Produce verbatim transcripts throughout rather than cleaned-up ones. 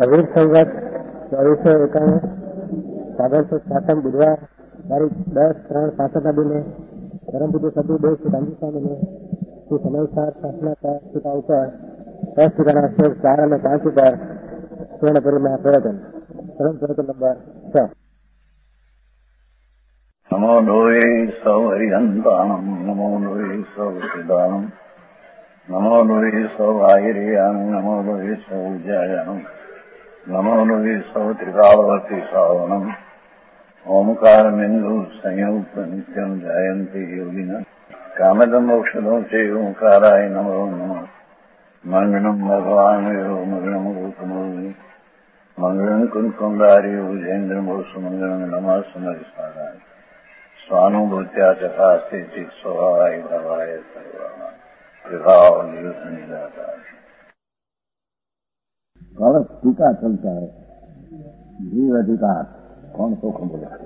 अवीर संगत चौबीस सौ एकाणु सागर से शासन बुधवार तारीख दस त्रण सासठ दिने परम पूज्य सदु देव श्री गांधी स्वामी ने श्री समयसार शासना का टीका ऊपर दस टीका श्लोक चार और पांच ऊपर स्वर्णपुरी में प्रवचन परम प्रवचन नंबर छह। नमो लोये सौ हरिहंताणम नमो लोये सौ सिदानम नमो लोये सौ आयर्याम नमो लोये सौ जयानम नमो लोये सौ त्रिकालवर्ती सावनम ओमकार बिंदु संयुक्त नित्यम जयंती योगिना कामदम मोक्षदो से ओंकाराय नमो नमः मंगलम भगवान यो मंगलम गौतमोनि मंगलम कुंकुंडारी उजेन्द्र मोसु मंगलम नमः समरिसाराय स्वानुभूत्या चकास्ते चित स्वभावाय भवाय सर्वाय विभाव निदाता। गलत टीका चलता है जीव अधिकार कौन सो को बोले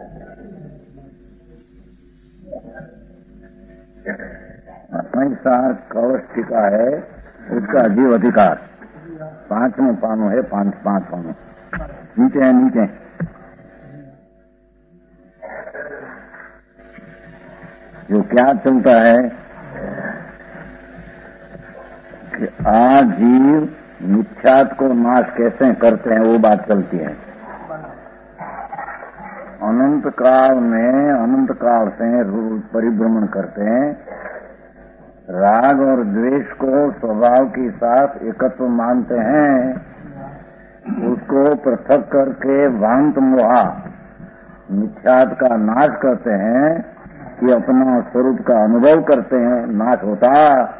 संसार कवच टीका है उसका जीव अधिकार पांचवें पानो है पांच पांच पानो नीचे है नीचे जो क्या चलता है कि आज जीव मिथ्यात्व को नाश कैसे करते हैं वो बात चलती है। अनंत काल में अनंत काल से परिभ्रमण करते हैं, राग और द्वेष को स्वभाव के साथ एकत्व मानते हैं, उसको पृथक करके वांत मोहा मिथ्यात्व का नाश करते हैं कि अपना स्वरूप का अनुभव करते हैं, नाश होता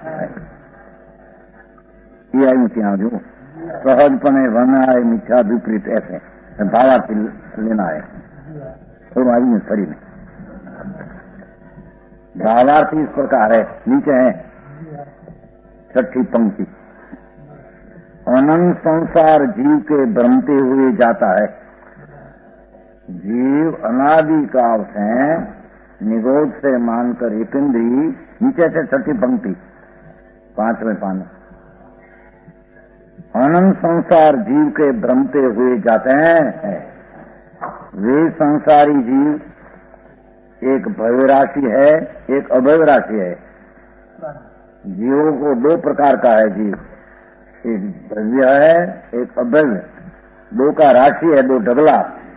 ये आई मिथ्या जो सहजपने वना है मिथ्या विपरीत ऐसे भावार्थी लेना है तो आई शरीर में भावार्थी इस प्रकार है। नीचे है छठी पंक्ति अनंत संसार जीव के भ्रमते हुए जाता है। जीव अनादि काल से निगोद से मानकर एक इंद्री नीचे से छठी पंक्ति पांचवें पान अनंत संसार जीव के भ्रमते हुए जाते हैं। वे संसारी जीव एक भव्य राशि है एक अभव्य राशि है। जीवों को दो प्रकार का है जीव, एक भव्य है एक अभव्य, दो का राशि है दो ढगला।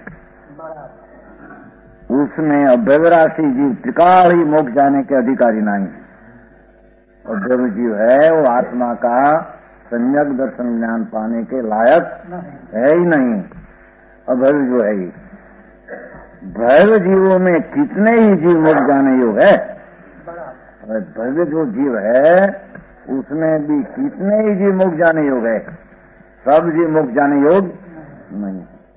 उसमें अभव्य राशि जीव त्रिकाल ही मोक्ष जाने के अधिकारी नहीं। अभव्य जीव है वो आत्मा का सम्यक दर्शन ज्ञान पाने के लायक है ही नहीं। अभव्य जो है भव्य जीवों में कितने ही जीव मोक्ष जाने योग है, भव्य जो जीव है उसमें भी कितने ही जीव मोक्ष जाने योग है, सब जीव मोक्ष जाने योग नहीं।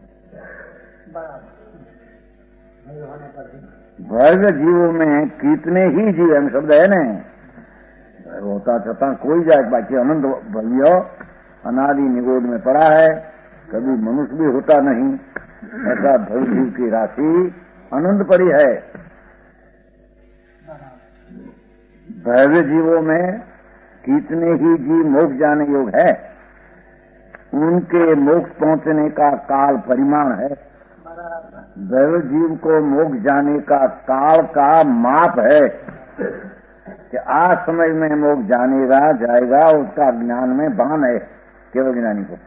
भव्य जीवों में कितने ही जीव है शब्द है न, होता छता कोई जाए बाकी अनंत भव्य अनादि निगोद में पड़ा है, कभी मनुष्य भी होता नहीं। ऐसा भव्य जीव की राशि अनंत पड़ी है। भव्य जीवों में कितने ही जीव मोक्ष जाने योग है, उनके मोक्ष पहुंचने का काल परिमाण है। भव्य जीव को मोक्ष जाने का काल का माप है कि आज समय में मोक्ष जानेगा जाएगा, उसका ज्ञान में बान है केवल ज्ञानी को।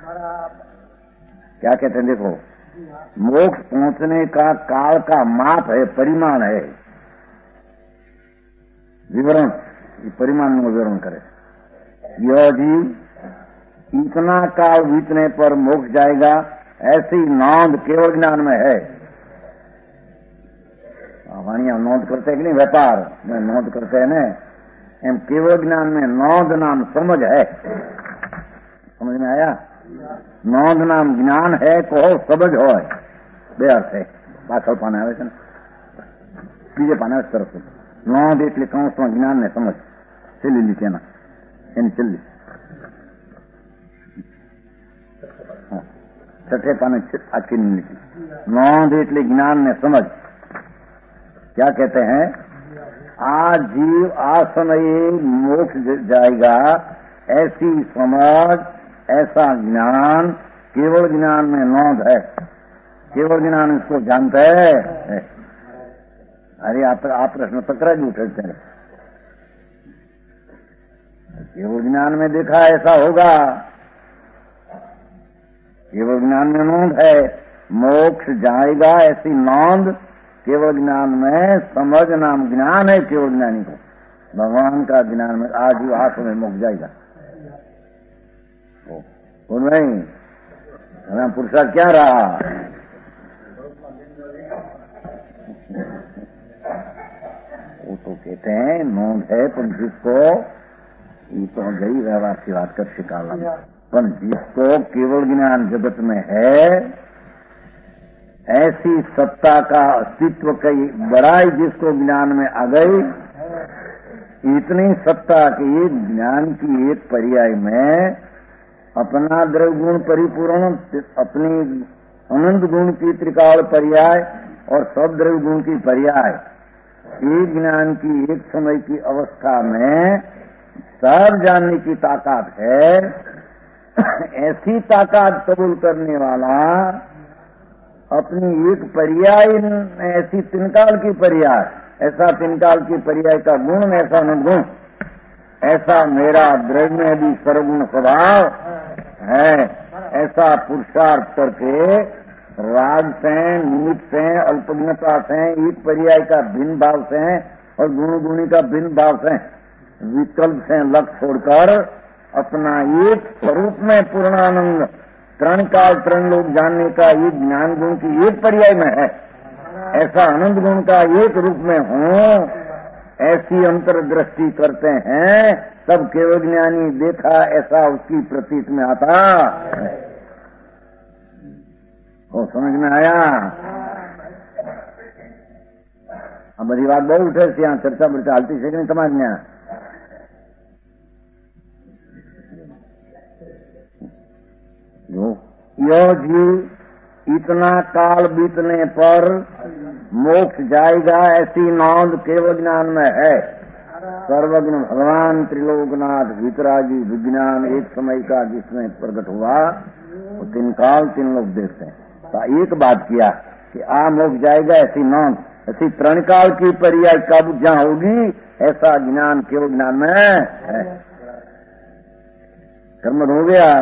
क्या कहते हैं देखो, मोक्ष पहुंचने का काल का माप है, परिमाण है। विवरण परिमाण में विवरण करे, यह जीव इतना काल बीतने पर मोक्ष जाएगा ऐसी नोंद केवल ज्ञान में है। वाणिया नोंद करते कि नहीं, व्यापार में नोंद करते हैं न, एम केवल ज्ञान में नोंद नाम समझ है। समझ में आया? नोंद नाम ज्ञान है को समझ हो बे अर्थ है। पाछળ पाने આવે છે ને બીજે પાને તરફ નોંધ એટલે કૌંસમાં જ્ઞાન ને સમજ છેલ્લી લીટી એના એની છેલ્લી छठे पाने आखिरी लिखी नोंद એટલે ज्ञान ने समझ। क्या कहते हैं, आज जीव आज समय मोक्ष जाएगा ऐसी समझ ऐसा ज्ञान केवल ज्ञान में नौंद है, केवल ज्ञान इसको जानता है, है। अरे आप आप प्रश्न पकड़ा जी उठते हैं, केवल ज्ञान में देखा ऐसा होगा, केवल ज्ञान में नौंद है, मोक्ष जाएगा ऐसी नौंद केवल ज्ञान में समझ नाम ज्ञान है। केवल ज्ञानी को भगवान का ज्ञान में आज ही आंख में मुक जाएगा। वो नहीं राम पुरुषार्थ क्या रहा, वो तो कहते हैं नौंद है, पर जिसको ये तो गई व्यवहार बात कर शिकाला, पर जिसको केवल ज्ञान जगत में है, ऐसी सत्ता का अस्तित्व की बड़ाई जिसको ज्ञान में आ गई, इतनी सत्ता की ज्ञान की एक पर्याय में अपना द्रव्य गुण परिपूर्ण, अपनी अनंत गुण की त्रिकाल पर्याय और सब द्रव्य गुण की पर्याय, एक ज्ञान की एक समय की अवस्था में सब जानने की ताकत है। ऐसी ताकत कबूल करने वाला अपनी एक पर्याय, ऐसी तिनकाल की पर्याय, ऐसा तिनकाल की पर्याय का गुण, ऐसा अनुगुण, ऐसा मेरा द्रव्य में भी सर्वगुण स्वभाव है, ऐसा पुरुषार्थ करके राग से, निमित्त से, अल्पज्ञता से, एक पर्याय का भिन्न भाव से और गुण गुणी का भिन्न भाव से, विकल्प से लक्ष्य छोड़कर अपना एक स्वरूप में पूर्णानंद त्रण काल त्रण लोग जानने का एक ज्ञान गुण की एक पर्याय में है, ऐसा अनंत गुण का एक रूप में हूँ, ऐसी अंतर्दृष्टि करते हैं तब केवल ज्ञानी देखा ऐसा उसकी प्रतीत में आता। वो समझ में आया? अब बड़ी बात बहुत उठे यहाँ चर्चा बर्चा हालती से नहीं समाज में जो यह जीव इतना काल बीतने पर मोक्ष जाएगा ऐसी नौंद केवल ज्ञान में है। सर्वज्ञ भगवान त्रिलोकनाथ वितरागी विज्ञान एक समय का जिसमें प्रकट हुआ वो तीन काल तीन लोग देखते हैं। तो एक बात किया कि आ मोक्ष जाएगा ऐसी नौंद, ऐसी त्रण काल की पर्याय कब जहाँ होगी ऐसा ज्ञान केवल ज्ञान में है। कर्म हो गया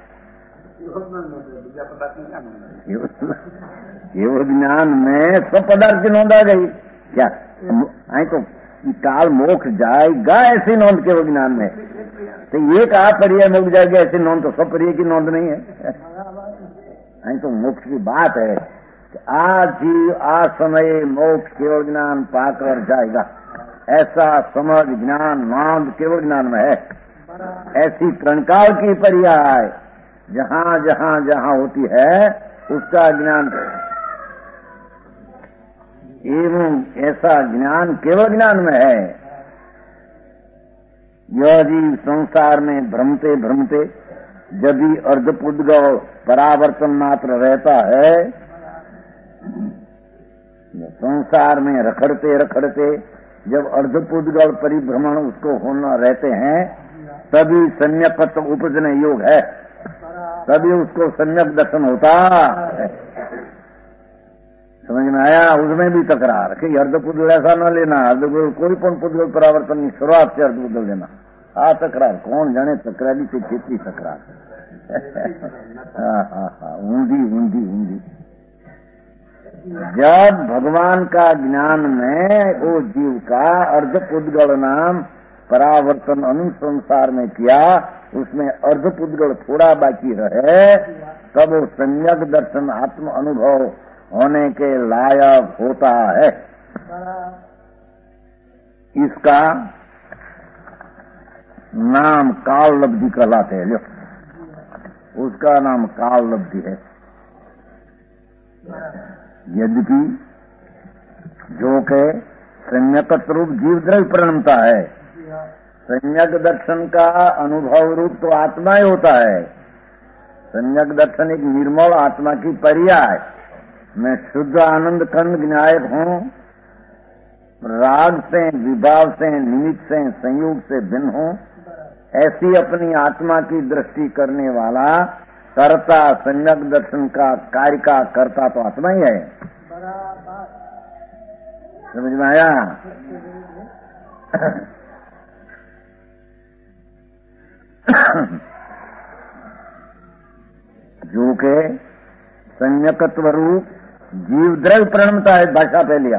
केवल ज्ञान में सब पदार्थ की नोंद आ गई। क्या आई तो काल मोक्ष जाएगा ऐसी नोंद केवल ज्ञान में, तो एक आ पर्याय मोक्ष जाएगा ऐसी नोंद तो सब पर्याय की नोंद नहीं है। आई तो मोक्ष की बात है कि आज जीव आज समय मोक्ष केवल ज्ञान पाकर जाएगा ऐसा समझ ज्ञान नोंद केवल ज्ञान में है। ऐसी त्रणकाल की पर्याय जहाँ जहाँ जहाँ होती है उसका ज्ञान एवं ऐसा ज्ञान केवल ज्ञान में है। यह जीव संसार में भ्रमते भ्रमते जब भी अर्धपुद्गल परावर्तन मात्र रहता है, संसार में रखड़ते रखड़ते जब अर्धपुद्गल परिभ्रमण उसको होना रहते हैं तभी सम्यक उपजन योग है, तभी उसको सम्यक दर्शन होता है। समझ में आया? उसमें भी तकरार कि अर्धपुद्गल ऐसा न लेना, अर्धपुद्गल कोई पण पुद्गल परावर्तन नहीं, शुरुआत से अर्धपुद्गल लेना। आ तकरार कौन जाने तकरारी से कितनी तकरार हाँ हाँ हाँ ऊंधी ऊंधी ऊंधी। जब भगवान का ज्ञान में वो जीव का अर्धपुद्गल नाम परावर्तन अनुसंसार में किया, उसमें अर्धपुद्गल थोड़ा बाकी रहे, तब वो सम्यक दर्शन आत्म अनुभव होने के लायक होता है। इसका नाम काल लब्धि कहलाते हैं। उसका नाम काल लब्धि है। यद्यपि जो के सम्यक रूप जीव द्रव्य परिणमता है, सम्यक दर्शन का अनुभव रूप तो आत्मा ही होता है। सम्यक दर्शन एक निर्मल आत्मा की पर्याय। मैं शुद्ध आनंद खंड ज्ञायक हूँ, राग से विभाव से निमित्त से संयोग से भिन्न हूँ, ऐसी अपनी आत्मा की दृष्टि करने वाला कर्ता सम्यक दर्शन का कार्य का कर्ता तो आत्मा ही है। समझ में आया? जो के संयकत्व रूप जीव द्रव्य प्रणमता है, भाषा पे लिया।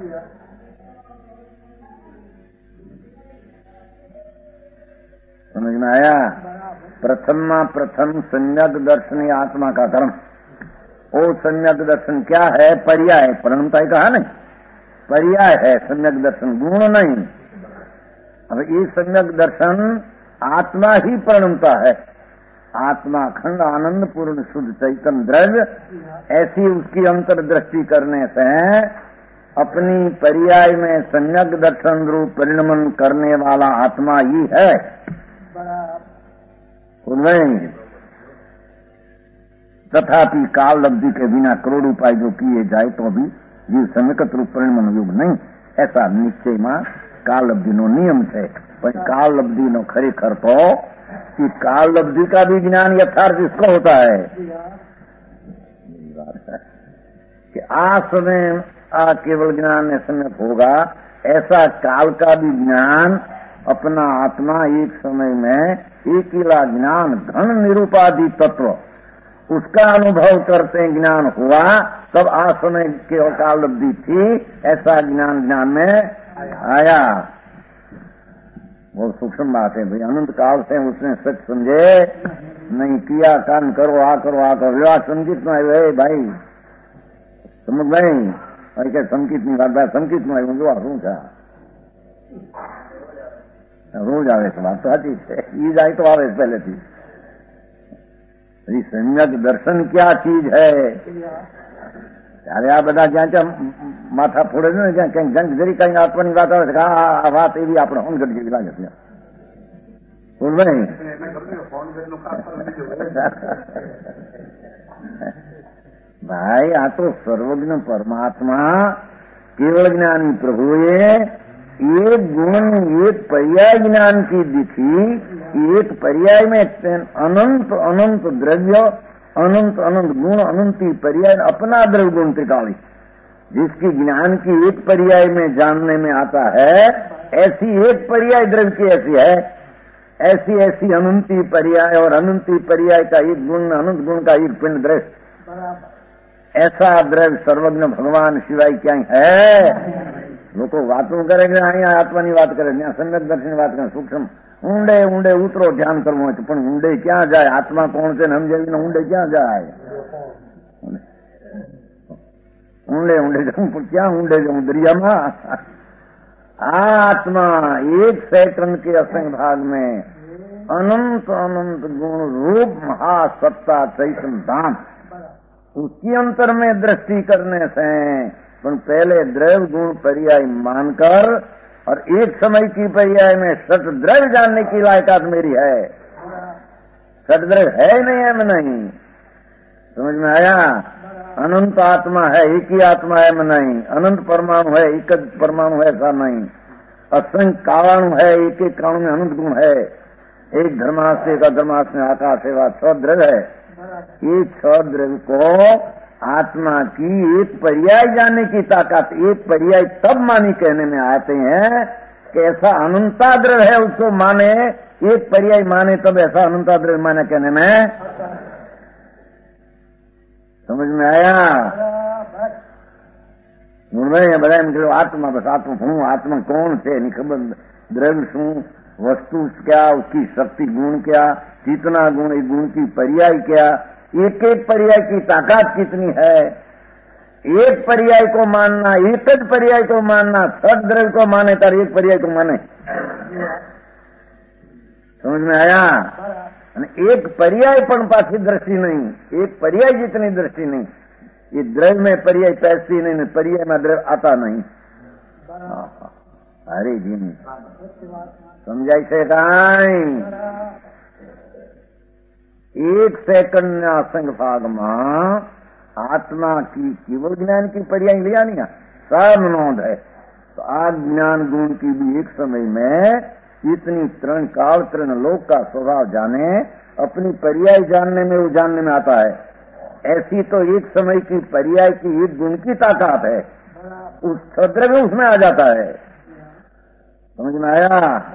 समझ में आया? प्रथमा प्रथम सम्यक दर्शन आत्मा का धर्म। वो सम्यक दर्शन क्या है? पर्याय। प्रणमता ही कहा नहीं, पर्याय है सम्यक दर्शन, गुण नहीं। अब ये सम्यक दर्शन आत्मा ही प्रणमता है। आत्मा खंड आनंद पूर्ण शुद्ध चैतन्य द्रव्य, ऐसी उसकी अंतर्दृष्टि करने से अपनी पर्याय में सम्यक दर्शन रूप परिणमन करने वाला आत्मा ही है। नहीं, तथापि काल अवधि के बिना करोड़ उपाय जो किए जाए तो अभी जीव सम्यक रूप परिणमन योग नहीं, ऐसा निश्चय में काल अवधि नो नियम है। पर काल अवधि नो खरेखर तो कि काल अवधि का भी ज्ञान यथार्थ इसको होता है कि आ समय आ केवल ज्ञान में सम्यक होगा, ऐसा काल का भी ज्ञान अपना आत्मा एक समय में एक ही ज्ञान घन निरूपाधि तत्व उसका अनुभव करते ज्ञान हुआ, तब आ समय केवल काल अवधि थी, ऐसा ज्ञान ज्ञान में आया। बहुत सूक्ष्म बात है भाई। अनंत काल से उसने सच समझे नहीं किया, कान करो आ करो आ करो विवाह संकित में आये भाई, समझ नहीं क्या संकित नहीं बात, संकित में आयु जो શું છે રોજ આવે છે, વાત તો સાચી છે, ઈ જાય તો આવે પહેલેથી। सम्यक दर्शन क्या चीज है? ત્યારે આ બધા જ્યાં ત્યાં માથા ફોડે છે ને, જ્યાં ક્યાંક જંગ જરી કઈ આત્માની વાત આવે છે, આ વાત એવી આપણે હોનગઢ જેવી લાગે છે। નહીં ભાઈ, આ તો સર્વજ્ઞ પરમાત્મા केवल ज्ञानी प्रभुए एक गुण एक पर्याय ज्ञान की दिखी, एक पर्याय में अनंत अनंत द्रव्य अनंत अनंत गुण अनंती पर्याय अपना द्रव्य गुण त्रिकाली, जिसकी ज्ञान की एक पर्याय में जानने में आता है, ऐसी एक पर्याय द्रव्य की ऐसी है, ऐसी ऐसी अनंती पर्याय और अनंती पर्याय का एक गुण अनंत गुण का एक पिंड द्रव्य, ऐसा द्रव्य सर्वज्ञ भगवान सिवाय क्या है? लोग वातों करेंगे, अँ आत्मा की बात करे, ત્યાં सम्यक दर्शन बात करें, सूक्ष्म ऊंडे ऊंडे उतरो ध्यान करवो है, पण ऊंडे क्या जाए? आत्मा कौन से हम जेवी ऊंडे क्या जाए? ऊंडे ऊंडे जाऊं, क्या ऊंडे जाऊं दरिया में? आत्मा एक सेकंड के असंग भाग में अनंत अनंत गुण रूप महासत्ता चैतन्य धाम, उसकी अंतर में दृष्टि करने से पर पहले द्रव्य गुण पर्याय मानकर और एक समय की पर्याय में सत द्रव्य जानने की लायकात मेरी है। सत द्रव्य है नहीं है मैं नहीं, समझ में आया? अनंत आत्मा है, एक ही आत्मा है मैं नहीं, अनंत परमाणु है, एक परमाणु है ऐसा नहीं, असंख्य कारणु है, एक एक कारणु में अनंत गुण है, एक धर्माश्रय का धर्माश्रय में आकाश सेवा छ द्रव्य है। ये छ द्रव्य को आत्मा की एक पर्याय जानने की ताकत, एक पर्याय तब मानी कहने में आते हैं कि ऐसा अनंता द्रव्य है, उसको माने एक पर्याय माने तब ऐसा अनंता द्रव्य माने कहने में समझ में आया? बताया मतलब आत्मा बस आत्मा हूँ, आत्मा कौन से नहीं खबर, द्रव्य शू वस्तु क्या, उसकी शक्ति गुण क्या, कितना गुण, एक गुण की पर्याय क्या, एक एक पर्याय की ताकत कितनी है, एक पर्याय को मानना, एक જ पर्याय को मानना, सद द्रव्य को माने तर एक पर्याय को माने, समझ में आया? एक पर्याय पण पाछी दृष्टि नहीं, एक पर्याय जितनी दृष्टि नहीं, ये द्रव्य में पर्याय पैसी नहीं, पर्याय में द्रव्य आता नहीं। अरे जी समझाई से काई एक सेकंड असंग भाग में आत्मा की केवल ज्ञान की पर्याय लिया नहीं, सब नोंद है। तो आज ज्ञान गुण की भी एक समय में इतनी तृण काल तृण लोक का स्वभाव जाने, अपनी पर्याय जानने में वो जानने में आता है। ऐसी तो एक समय की पर्याय की एक गुण की ताकत है, उस छद्र में उसमें आ जाता है। समझ में आया?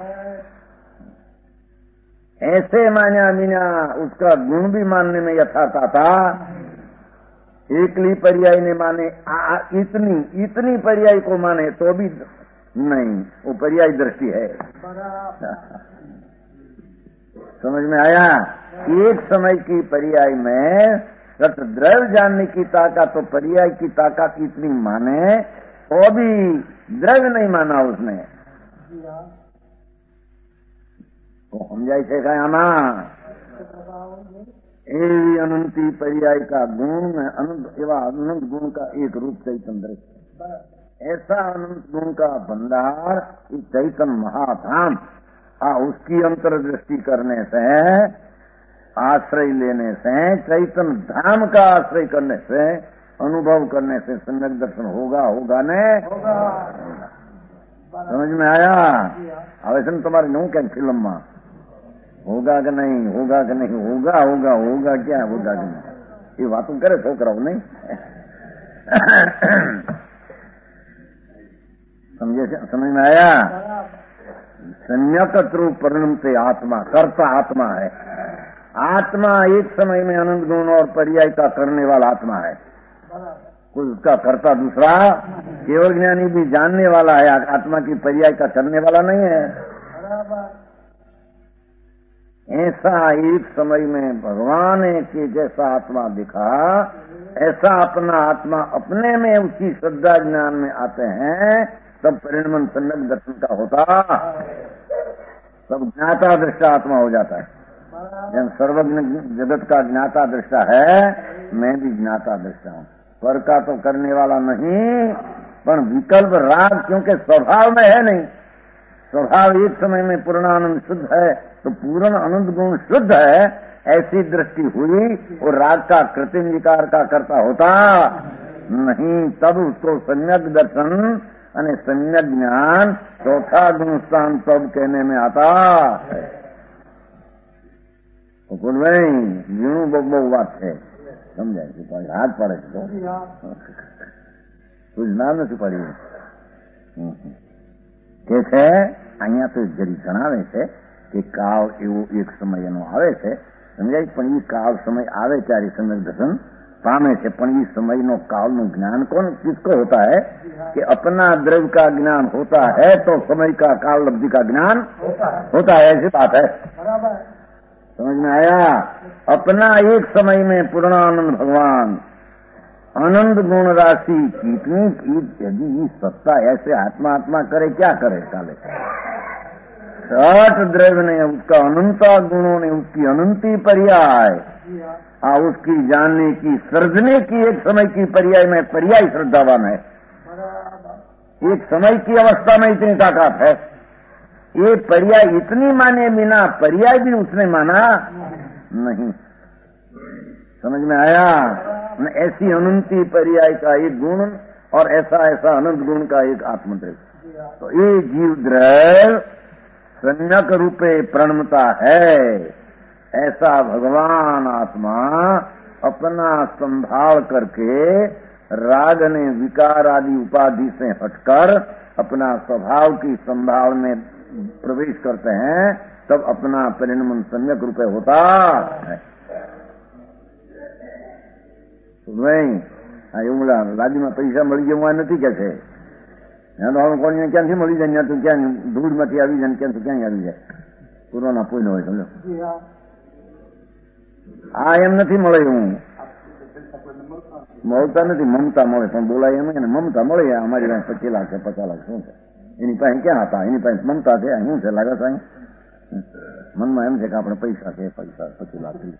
ऐसे मान्या मीना उसका गुण भी मानने में यथार्थ आता। एकली पर्याय ने माने आ, इतनी इतनी पर्याय को माने तो भी नहीं, वो पर्याय दृष्टि है। समझ में आया? एक समय की पर्याय में सत द्रव्य जानने की ताकत तो पर्याय की ताकत इतनी माने तो भी द्रव्य नहीं माना उसने। तो समझाई છે કે આમાં એવી અનંતી पर्याय का गुण में अनंत एवं अनंत गुण का एक रूप चैतन्य दृश्य, ऐसा अनंत गुण का भंडार इस चैतन्य महाधाम आ उसकी अंतर्दृष्टि करने से, आश्रय लेने से, चैतन्य धाम का आश्रय करने से, अनुभव करने से सम्यक दर्शन होगा होगा ने होगा। समझ में आया? હવે છે ને તમારે નું क्या फिल्म में होगा कि नहीं, होगा कि नहीं, होगा होगा होगा क्या होगा कि नहीं, ये बातों करे छोकराओ नहीं। समझे? समझ में आया? सम्यक रूप परिणाम से आत्मा कर्ता आत्मा है। आत्मा एक समय में अनंत गुण और पर्याय का करने वाला आत्मा है, कोई उसका कर्ता दूसरा। केवल ज्ञानी भी जानने वाला है, आत्मा की पर्याय का करने वाला नहीं है। ऐसा एक समय में भगवान के जैसा आत्मा दिखा, ऐसा अपना आत्मा अपने में उसकी श्रद्धा ज्ञान में आते हैं, तब परिणमन सम्यक दर्शन का होता, तब ज्ञाता दृष्टा आत्मा हो जाता है। जब सर्वज्ञ जगत का ज्ञाता दृष्टा है, मैं भी ज्ञाता दृष्टा हूँ। पर का तो करने वाला नहीं, पर विकल्प राग क्योंकि स्वभाव में है नहीं। स्वभाव एक समय में पूर्णानंद शुद्ध है, तो पूर्ण अनंत गुण शुद्ध है, ऐसी दृष्टि हुई और राग का कृत्रिम विकार का करता होता नहीं, तब उसको सम्यक दर्शन અને सम्यक ज्ञान चौथा गुण स्थान तब कहने में आता है। तो बोल भाई जीणु बो बो बात है, समझाय છે? પણ હાથ પાડે છે તો કોઈ નામ નથી પાડ્યું કે છે અહીંયા તો જરી જણાવે છે કે કાળ એવો એક સમય એનો આવે છે, સમજાય? પણ એ કાળ સમય આવે ત્યારે सम्यक दर्शन पामे છે, પણ इस समय नो काल नो ज्ञान कौन किसको होता है कि अपना द्रव्य का ज्ञान होता है तो समय का काल लब्धि का ज्ञान होता है, होता है। ऐसी बात है। समझ में आया? अपना एक समय में पूर्णानंद भगवान आनंद गुण राशि कितनी, यदि सत्ता ऐसे आत्मा आत्मा करे क्या करे काले सठ द्रव्य ने उसका अनंता गुणों ने उसकी अनंती पर्याय आ उसकी जानने की सर्जने की एक समय की पर्याय में पर्याय श्रद्धावान है। एक समय की अवस्था में इतनी ताकत है, ये पर्याय इतनी माने बिना पर्याय भी उसने माना नहीं। समझ में आया? ऐसी अनंती पर्याय का एक गुण और ऐसा ऐसा अनंत गुण का एक आत्मद्रव्य, तो ये जीव द्रव्य सम्यक रूपे प्रणमता है। ऐसा भगवान आत्मा अपना संभाल करके राग ने विकार आदि उपाधि से हटकर अपना स्वभाव की संभाल में प्रवेश करते हैं, तब अपना परिणमन सम्यक रूपे होता है। नहीं એવું લાદીમાં પૈસા મળી જવા નથી કે છે, ત્યાં તો હવે કોઈને ક્યાંથી મળી જાય, ત્યાં તો ક્યાં ધૂળમાંથી આવી જાય, ક્યાંથી ક્યાંય આવી જાય, પૂર્વના પોઈનો હોય સમજો। આ એમ નથી મળે, હું મળતા નથી, મમતા મળે, પણ બોલાય એમ ને મમતા મળે। અમારી પાસે પચીસ લાખ છે, પચાસ લાખ શું છે, એની પાસે ક્યાં હતા, એની પાસે મમતા છે, શું છે લાગે છે? મનમાં એમ છે કે આપણે પૈસા છે, પૈસા પચીસ લાખ પૈસા।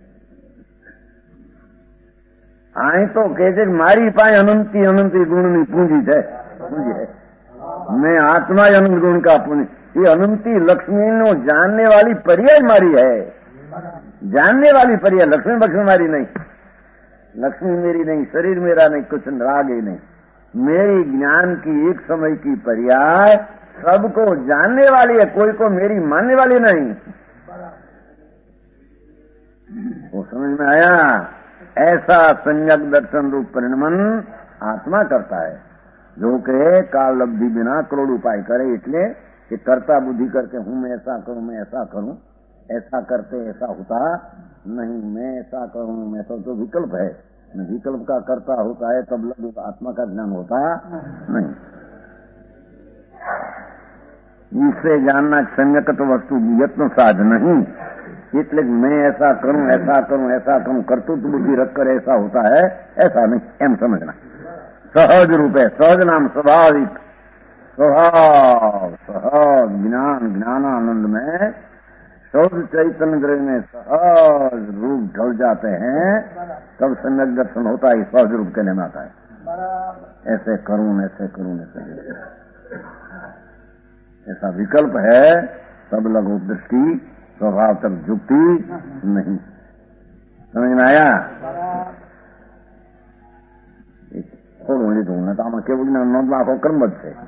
અહીં તો કે છે કે મારી પાસે અનંતી અનંતી ગુણની પૂંજી છે, પૂંજી है, मैं आत्मा अनंत गुण का पुण्य। ये अनंती लक्ष्मी नो जानने वाली पर्याय मारी है, जानने वाली पर्याय। लक्ष्मी बक्ष्मी मारी नहीं, लक्ष्मी मेरी नहीं, शरीर मेरा नहीं, कुछ राग ही नहीं, मेरी ज्ञान की एक समय की पर्याय सबको जानने वाली है, कोई को मेरी मानने वाली नहीं। वो समझ में आया? ऐसा सम्यक दर्शन रूप परिणमन आत्मा करता है, जो के काल अवधि बिना करोड़ उपाय करे, इसलिए कि कर्ता बुद्धि करके हूं मैं ऐसा करूं, मैं ऐसा करूं, ऐसा करते ऐसा होता नहीं, मैं ऐसा करूं, मैं तो, तो विकल्प है, विकल्प का कर्ता होता है तब लग आत्मा का ज्ञान होता नहीं। इससे जानना सम्यक तो वस्तु यत्न साध नहीं, इसलिए मैं ऐसा करूं, ऐसा करूं, ऐसा करूं, कर्तृत्व बुद्धि रखकर ऐसा होता है, ऐसा नहीं, एम समझना। सहज रूप है, सहज नाम स्वाभाविक, स्वभाव, सहज ज्ञान, ज्ञानानंद में शौध चैतन्य द्रव्य में सहज रूप ढल जाते हैं, तब सम्यक दर्शन होता है, सहज रूप कहने में आता है। ऐसे करूं, ऐसे करूं, ऐसे ऐसा विकल्प है, तब लघु दृष्टि, स्वभाव तक जुक्ति नहीं। समझ में आया? થોડું લીધું ને તો આમાં કેવું નોંધ આખો કર્મ જ છે,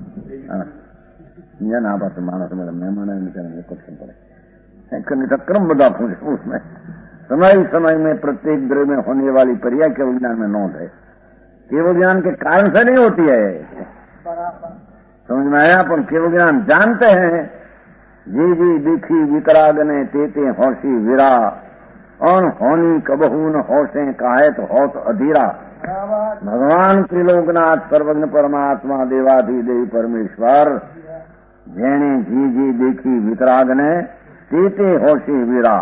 ना बस मानस में मेहमान क्वेश्चन पड़े क्रम बता पूछे उसमें समय समय में प्रत्येक द्रव्य में होने वाली पर्याय केवल विज्ञान में नोंद है, केवल ज्ञान के कारण से नहीं होती है, समझ में आया? पर केवल ज्ञान जानते हैं, जी जी दिखी वितरागने तेते होशी विरा अन होनी कबहू न होशे काहे तो होश अधीरा। भगवान त्रिलोकनाथ सर्वज्ञ परमात्मा देवाधिदेव परमेश्वर जेने जी जी देखी वितरागने तेते होशी विरा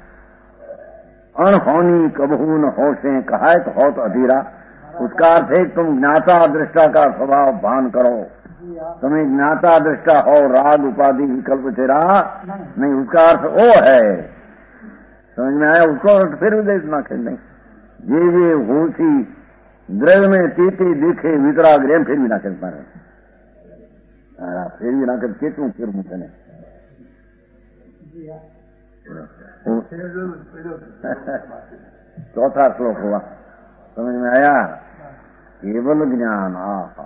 अनहोनी कबहू न होशे कहा तो होत अधीरा। उसका अर्थ है तुम ज्ञाता दृष्टा का स्वभाव भान करो, तुम्हें ज्ञाता दृष्टा हो, राग उपाधि विकल्प तेरा नहीं, उसका अर्थ वो है। समझ में आया? उसको अर्थ फिर भी देखना नहीं, ये ये होशी द्रव्य में तीते दिखे वितराग फिर भी ना कर पा रहे, फिर भी ना कर केतू फिर मुझे नहीं चौथा श्लोक हुआ, समझ में आया? केवल ज्ञान, आ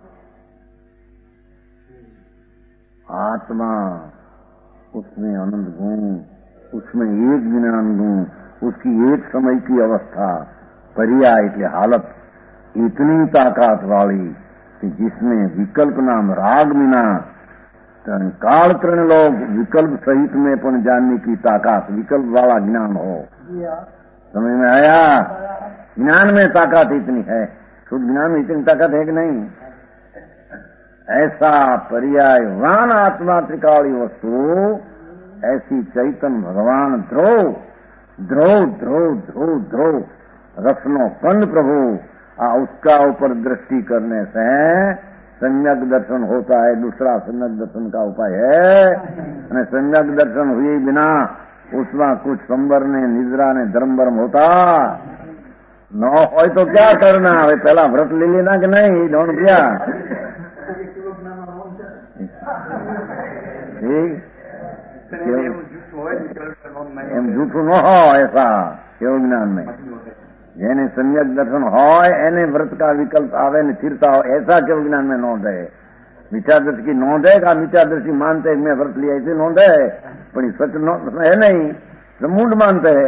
आत्मा, उसमें आनंद गुण, उसमें एक ज्ञान गुण, उसकी एक समय की अवस्था, पर्याय की हालत इतनी ताकत वाली कि जिसमें विकल्प नाम राग बिना काल तृण लोग विकल्प सहित में पण जानने की ताकत, विकल्प वाला ज्ञान हो। समझ में आया? ज्ञान में ताकत इतनी है, शुद्ध ज्ञान में इतनी ताकत है कि नहीं? ऐसा पर्यायवान आत्मा त्रिकाली वस्तु, ऐसी चैतन्य भगवान ध्रुव ध्रुव ध्रुव ध्रुव ध्रुव रत्नो कंद प्रभु, आ उसका ऊपर दृष्टि करने से सम्यक दर्शन होता है। दूसरा सम्यक दर्शन का उपाय है, सम्यक दर्शन हुए बिना उसमें कुछ संवरने निद्रा ने धर्म वर्म होता न हो तो क्या करना? वे पहला व्रत ले लेना कि नहीं, ढूंढ दिया ठीक, एम जूठू न हो ऐसा केवल ज्ञान में। जेने सम्यक दर्शन होय एने व्रत का विकल्प आवे ने स्थिरता हो, ऐसा केवल ज्ञान में नोंध है। मिथ्यादर्शी की नोंध है का मिथ्यादर्शी मानते हैं मैं व्रत लिया, ऐसे नोंध है, पर सच है नहीं, मूड मानते हैं।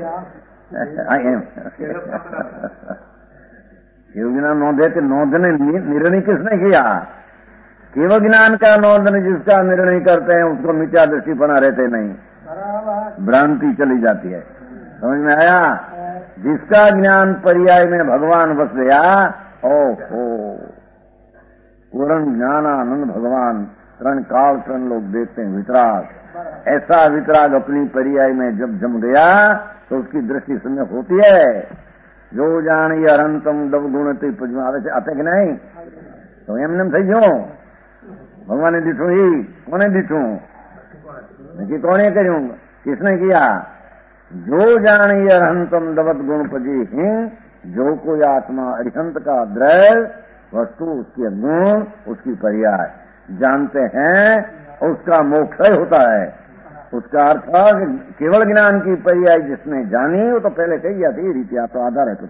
केवल ज्ञान नोंध है कि नोंध ने निर्णय किसने किया? केवल ज्ञान का नोंधन जिसका निर्णय करते हैं उसको मिथ्यादृष्टि बना रहते नहीं, भ्रांति चली जाती है। समझ में आया? जिसका ज्ञान पर्याय में भगवान बस गया, ओ हो पूर्ण ज्ञानानंद भगवान तरण काल तरण लोग देखते हैं वितराग, ऐसा वितराग अपनी पर्याय में जब जम गया तो उसकी दृष्टि सम्यक होती है। जो जान ये अनंतम दब गुण आवे आते कि नहीं, तो एमने थी गयो भगवान दीठू ही कोने दीठू नहीं, कोने करूं, किसने किया? जो जानी अरहंतम दवत गुण पजी ही, जो कोई आत्मा अरिहंत का द्रव्य वस्तु उसके गुण उसकी पर्याय जानते हैं, उसका मोक्ष होता है। उसका अर्थ केवल ज्ञान की पर्याय जिसने जानी वो तो पहले कही जाती रीति, आप तो आधार है तो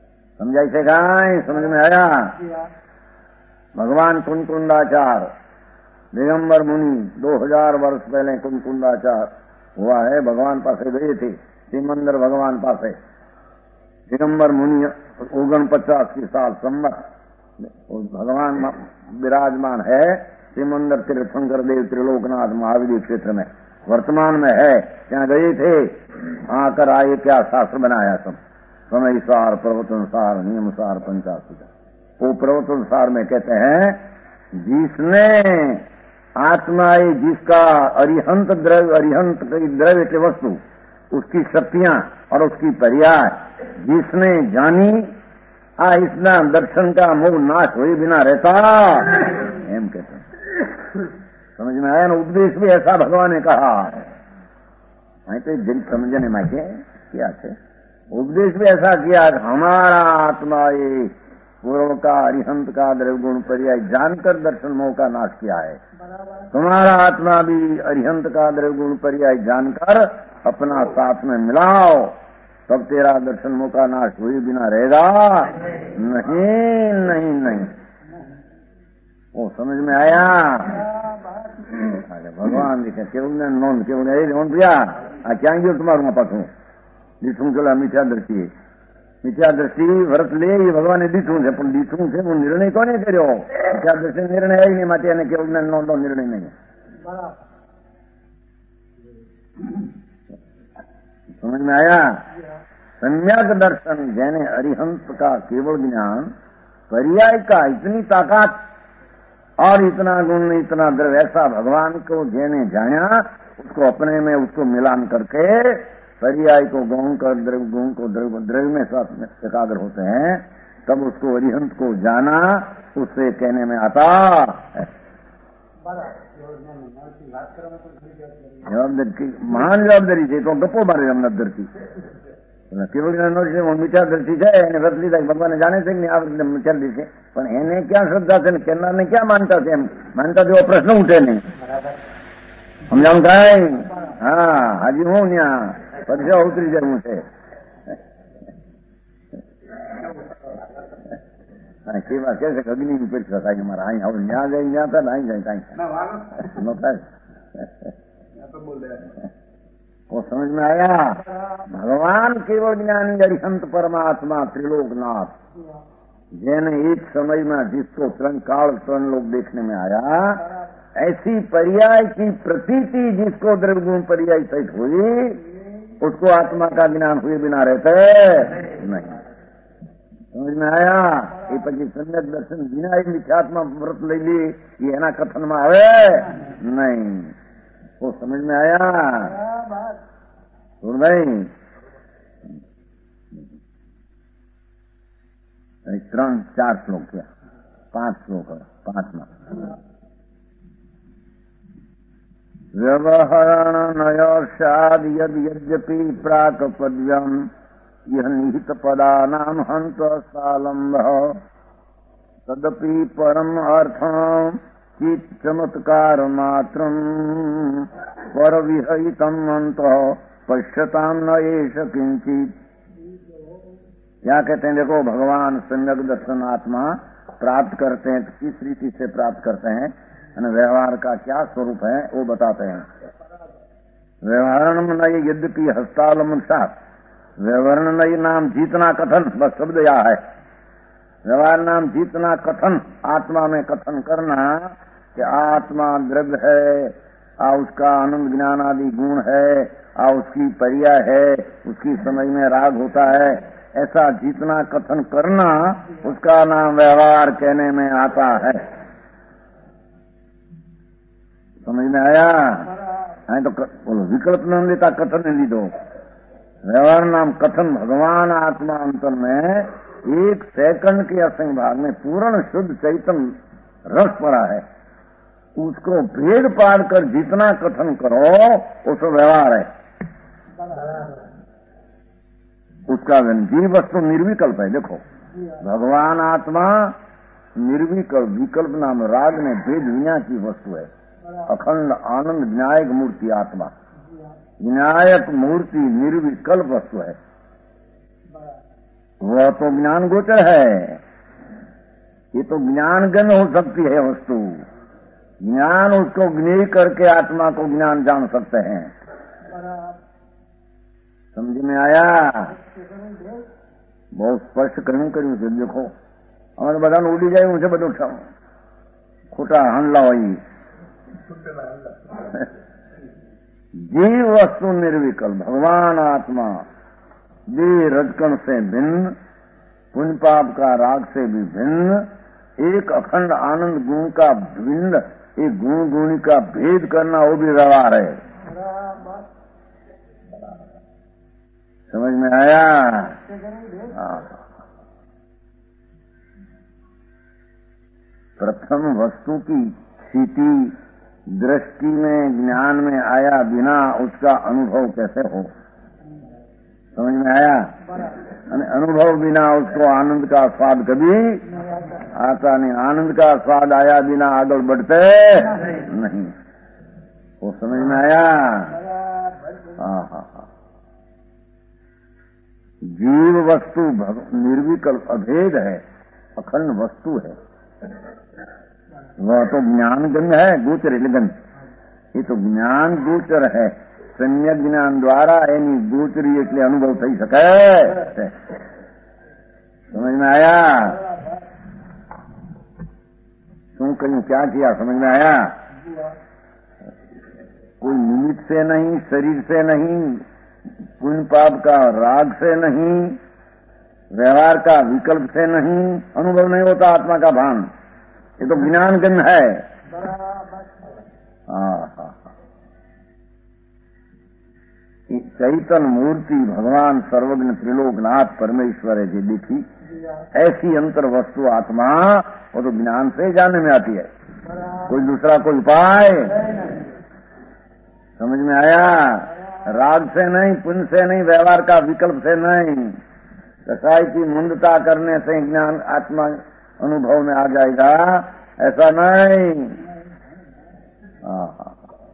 समझाई से गाय, समझ में आया? भगवान कुंकुंडाचार दिगंबर मुनि दो हजार वर्ष पहले कुंकुंदाचार हुआ है, भगवान पासे गए थे, सिमंदर भगवान पासे। दिगंबर मुनि ओगन पचास की साल संवत भगवान विराजमान है सिमंदर तीर्थंकर देव त्रिलोकनाथ महावीर क्षेत्र में, वर्तमान में है। यहाँ गए थे, आकर आए, क्या शास्त्र बनाया सब, समय सार, प्रवचनसार, नियमसार, पंचाशीता। वो प्रवचनसार में कहते हैं जिसने आत्माए, जिसका अरिहंत द्रव्य, अरिहंत द्रव्य के वस्तु, उसकी शक्तियां और उसकी पर्याय जिसने जानी, आ इतना दर्शन का मोह नाश हुए बिना रहता, एम कहते हैं। समझ में आया ना? उपदेश भी ऐसा भगवान ने कहा है, तो दिन समझने में क्या थे, उपदेश भी ऐसा किया, हमारा आत्मा ये पूर्व का अरिहंत का द्रव्य गुण पर्याय जानकर दर्शन मोह का नाश किया है। तुम्हारा आत्मा भी अरिहंत का द्रव्य गुण पर्याय जानकर अपना साथ में मिलाओ, तब तेरा दर्शन मोह का नाश हुए बिना रहेगा। नहीं नहीं नहीं, वो समझ में आया? अरे भगवान देखे केवल नोन केवल नोन प्रिया आ क्या गयो तुम्हारू पाछू દીઠું ચલા મિથ્યા દ્રષ્ટિએ, મિથ્યા દ્રષ્ટિ વ્રત લે એ ભગવાને દીઠું છે, પણ દીઠું છે હું નિર્ણય કોને કર્યો? મિથ્યા દ્રષ્ટિ નિર્ણય આવી નહીં, માટે એને કેવું જ્ઞાન નો નિર્ણય નહીં। समझ में आया? सम्यक दर्शन जैने अरिहंत का केवल ज्ञान, पर्याय का इतनी ताकत और इतना गुण, इतना द्रव्य, ऐसा भगवान को जैने जाना, उसको अपने में उसको मिलान करके पर्याय को गौण कर द्रव्य, गुण को द्रव्य, द्रव्य में साथ में एकाग्र होते हैं, तब उसको अरिहंत को जाना, उससे कहने में आता है। जवाबदारी महान जवाबदारी है, तो गप्पो मारे हमने दर्शी केवल મીઠા દ્રષ્ટિ છે એને વ્રત લીધા, ભગવાન જાણે છે કે આ મીઠા છે, પણ એને ક્યાં શ્રદ્ધા છે, કેનારને ક્યાં માનતા છે? એમ માનતા જેવો પ્રશ્ન ઉઠે નહીં। સમજાવું થાય? હા, હાજી હું ત્યાં પરસેવા ઉતરી જવું છે। કેવા કે છે અગ્નિ ની પરીક્ષા થાય મારા, અહીં આવું ત્યાં જાય, ત્યાં થાય, અહીં જાય કાંઈ ન થાય। वो समझ में आया? भगवान केवल ज्ञानी अरिहंत परमात्मा त्रिलोकनाथ, जैने एक समय में जिसको त्रण काल त्रण लोग देखने में आया, ऐसी पर्याय की प्रतीति जिसको द्रव्य गुण पर्याय सहित हुई, उसको आत्मा का ज्ञान हुए बिना रहते नहीं। समझ में आया? ये पची सम्यक दर्शन बिना ही मिथ्यात्मा व्रत ले ली, ये ना कथन में आवे नहीं। वो समझ में आया? सुन भाई, त्रण चार श्लोक क्या, पांच श्लोक है, पांच में व्यवहरण नयोषाद यद यद्यपि प्राक पद्यम यह निहित पदानाम हंत सालंब तदपि परम अर्थम चित चमत्कार मात्रम पर विहितम अंत पश्यताम न एष किंचित। क्या कहते हैं? देखो, भगवान सम्यक दर्शन आत्मा प्राप्त करते हैं, किस रीति से प्राप्त करते हैं, व्यवहार का क्या स्वरूप है वो बताते हैं। व्यवहारण नई यद्यपि हस्तालम सात, व्यवहारण नई नाम जीतना कथन, बस शब्द यह है। व्यवहार नाम जीतना कथन, आत्मा में कथन करना कि आत्मा द्रव्य है, आ उसका आनंद ज्ञान आदि गुण है, आ उसकी पर्याय है, उसकी समझ में राग होता है, ऐसा जितना कथन करना उसका नाम व्यवहार कहने में आता है। समझ में आया? है तो बोलो, विकल्प न लेता कथन नहीं दो। व्यवहार नाम कथन भगवान आत्मा अंतर में एक सेकंड के असंग भाग में पूर्ण शुद्ध चैतन्य रस पड़ा है, उसको भेद पार कर जितना कथन करो उसको व्यवहार है। उसका जीव वस्तु निर्विकल्प है। देखो, भगवान आत्मा निर्विकल्प, विकल्प नाम राग ने भेद विना की वस्तु है। अखंड आनंद न्यायक मूर्ति आत्मा, न्यायक मूर्ति निर्विकल्प वस्तु है। वह तो ज्ञान गोचर है, ये तो ज्ञान गण हो सकती है वस्तु, ज्ञान उसको ज्ञेय करके आत्मा को ज्ञान जान सकते हैं। समझ में आया? बहुत स्पष्ट करूं करूं से देखो हमारे बधान उड़ी जाए उनसे बधु उठाऊ खोटा हंडला वही जीव वस्तु निर्विकल भगवान आत्मा देह रजकण से भिन्न पुण्य पाप का राग से भी भिन्न एक अखंड आनंद गुण का भिन्न एक गुण गुणी का भेद करना वो भी व्यवहार है। समझ में आया? प्रथम वस्तु की स्थिति दृष्टि में ज्ञान में आया बिना उसका अनुभव कैसे हो? समझ में आया? अनुभव बिना उसको आनंद का स्वाद कभी आता नहीं। आनंद का स्वाद आया बिना आगे बढ़ते नहीं। वो समझ में आया? हाँ हाँ हाँ। जीव वस्तु निर्विकल्प अभेद है, अखंड वस्तु है। वह तो ज्ञान गंध है, गोचर गंध। ये तो ज्ञान गोचर है, सम्यक ज्ञान द्वारा एनी गोचरी એટલે અનુભવ થઈ શકે। समझ में आया? क्यों कहीं क्या किया? समझ में आया? कोई निमित्त से नहीं, शरीर से नहीं, पुण्य पाप का राग से नहीं, व्यवहार का विकल्प से नहीं, अनुभव नहीं होता आत्मा का भान। ये तो ज्ञान गंध है। हाँ हाँ। चैतन्य मूर्ति भगवान सर्वज्ञ त्रिलोकनाथ परमेश्वर है जी दिखी ऐसी अंतर वस्तु आत्मा वो तो ज्ञान से जानने में आती है। कोई दूसरा कोई उपाय समझ में आया? राग से नहीं, पुण्य से नहीं, व्यवहार का विकल्प से नहीं, कसाई की मंदता करने से ज्ञान आत्मा अनुभव में आ जाएगा, ऐसा नहीं। हाँ।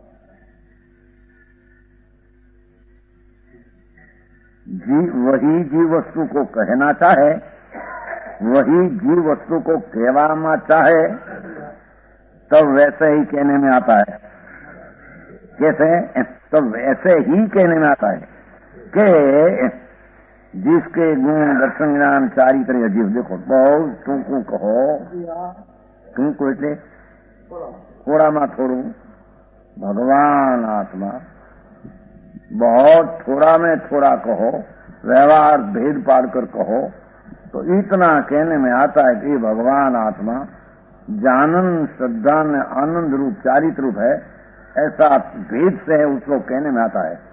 जी वही जीव वस्तु को कहना चाहे, वही जीव वस्तु को कहवाना चाहे, तब वैसे ही कहने में आता है। कैसे? तो वैसे ही कहने में आता है कि जिसके गुण दर्शन ज्ञान चारित्र अजीब देखो बहुत टूंकू कहो, टूंकू એટલે થોડામાં થોડું भगवान आत्मा, बहुत थोड़ा में थोड़ा कहो, व्यवहार भेद पाड़ कर कहो, तो इतना कहने में आता है कि भगवान आत्मा जानन श्रद्धा में आनंद रूप चारित्र रूप है, ऐसा भेद से उसको कहने में आता है।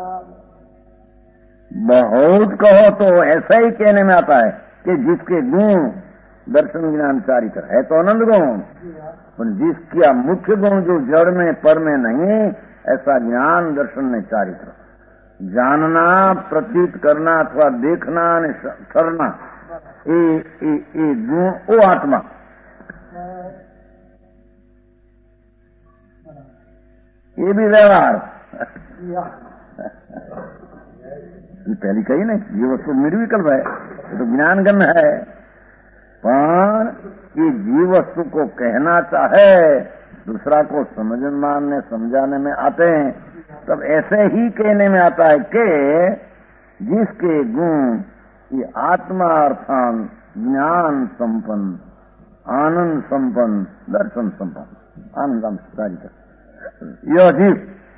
बहुत कहो तो ऐसा ही कहने में आता है कि जिसके गुण दर्शन ज्ञान चारित्र है तो आनंद गुण, पर जिसका मुख्य गुण जो जड़ में पर में नहीं, ऐसा ज्ञान दर्शन में चारित्र। जानना, प्रतीत करना अथवा देखना ने करना ये ये ये गुण वो आत्मा। ये भी व्यवहार पहली कही नहीं, ये वस्तु निर्विकल्प है, ये तो ज्ञान गम्य है। पर ये जीव वस्तु को कहना चाहे, दूसरा को समझ मानने समझाने में आते हैं, तब ऐसे ही कहने में आता है कि जिसके गुण ये आत्मा अर्थान ज्ञान संपन्न, आनंद संपन्न, दर्शन संपन्न, आनंद सारी यह जीव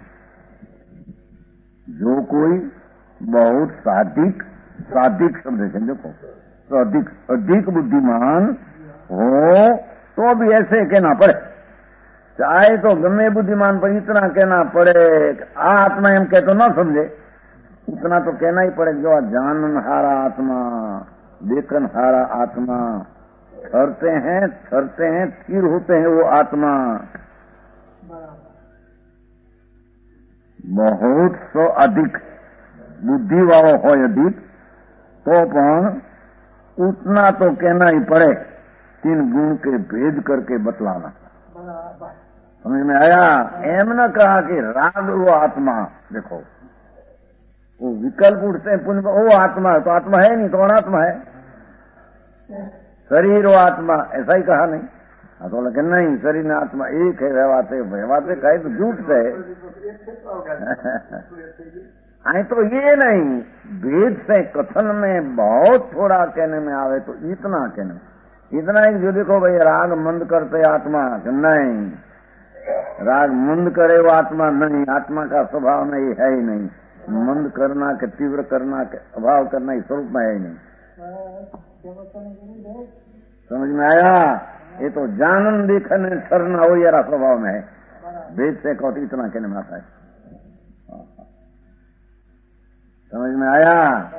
जो कोई बहुत साधिक, साधिक शब्द है देखो, तो अधिक अधिक बुद्धिमान हो तो भी ऐसे कहना पड़े, चाहे तो गमे बुद्धिमान पर इतना कहना पड़े, आत्मा एम कह तो न समझे, इतना तो कहना ही पड़े जो जानन हारा आत्मा, देखन हारा आत्मा, ठहरते हैं ठहरते हैं स्थिर होते हैं वो आत्मा। बहुत सो अधिक बुद्धि वालों हो अधिक तो पण उतना तो कहना ही पड़े, तीन गुण के भेद करके बतलाना। समझ में आया? एम न कहा कि राग वो आत्मा, देखो वो विकल्प उठते हैं पुण्य, वो आत्मा है तो आत्मा है नहीं तो अनात्मा है, शरीर वो आत्मा, ऐसा ही कहा नहीं। हाँ तो लेकिन नहीं, शरीर ने आत्मा एक है, व्यवहार से व्यवहार से कहे तो झूठ से आई तो ये नहीं, वेद से कथन में बहुत थोड़ा कहने में आवे तो इतना कहने, इतना ही जो देखो भाई राग मंद करते आत्मा नहीं, राग मंद करे वो आत्मा नहीं, आत्मा का स्वभाव में ये है ही नहीं, मंद करना के तीव्र करना के अभाव करना इस स्वरूप में है ही नहीं। समझ में आया? ये तो जानन देखन ठरना हो यारा स्वभाव में है, वेद से कहो तो इतना कहने में आता है। समझ में आया?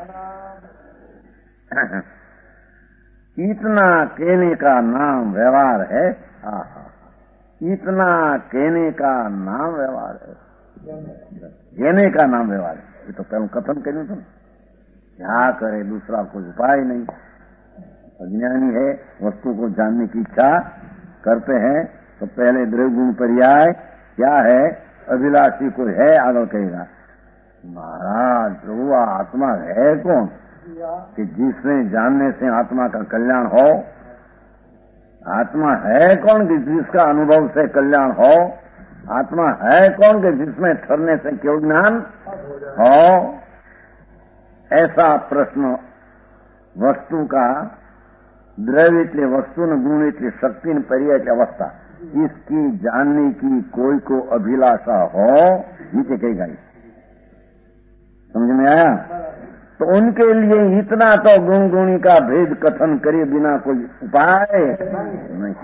इतना कहने का नाम व्यवहार है। आहा, इतना कहने का नाम व्यवहार है, कहने का नाम व्यवहार है। ये तो पहले कथन करूं तुम क्या करे, दूसरा कोई उपाय नहीं। अज्ञानी है, वस्तु को जानने की इच्छा करते हैं तो पहले द्रव्य गुण पर्याय क्या है, अभिलाषी कोई है, आगे कहेगा महाराज प्रभु आत्मा है कौन कि जिसने जानने से आत्मा का कल्याण हो, आत्मा है कौन कि जिसका अनुभव से कल्याण हो, आत्मा है कौन कि जिसमें ठहरने से क्यों ज्ञान हो। ऐसा प्रश्न वस्तु का द्रव्य वस्तु न गुण शक्ति न पर्याय की अवस्था, इसकी जानने की कोई को अभिलाषा हो, नीचे कहेगा। समझ में आया? तो उनके लिए इतना तो गुण गुणी का भेद कथन करे बिना कोई उपाय नहीं।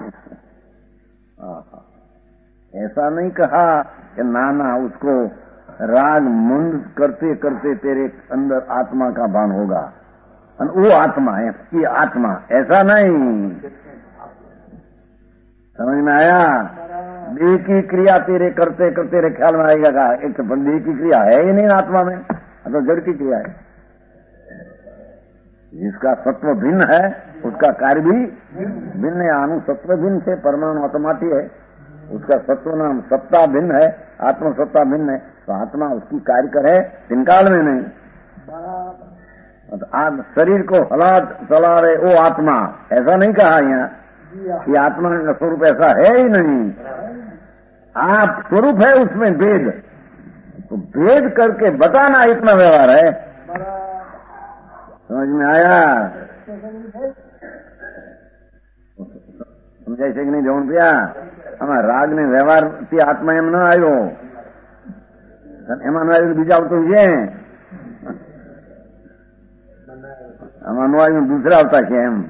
ऐसा नहीं कहा कि नाना उसको राग मंद करते करते तेरे अंदर आत्मा का भान होगा, वो आत्मा है, ये आत्मा, ऐसा नहीं। समझ में आया? देह की क्रिया तेरे करते करते तेरे ख्याल में आएगा का एक तो देह की क्रिया है ही नहीं आत्मा में, तो जड़ की क्रिया है। जिसका सत्व भिन्न है उसका कार्य भी भिन्न है। अणु सत्व भिन्न से परमाणु आत्माटी है, उसका सत्व नाम सत्ता भिन्न है, आत्मा सत्ता भिन्न है, तो आत्मा उसकी कार्य करे दिन काल में नहीं। तो आप शरीर को हला चला रहे वो आत्मा, ऐसा नहीं कहा यहाँ कि आत्मा का स्वरूप ऐसा है ही नहीं। आप स्वरूप है उसमें भेद, तो भेद करके बताना इतना व्यवहार है। समझ में आया? समझाई से कि नहीं जौन पिया हमारा राग ने व्यवहार થી આત્મા એમ ન આવ્યો, એમાં ન આવ્યું બીજા આવતું છે, આમાં ન આવ્યું दूसरा આવતા છે એમ।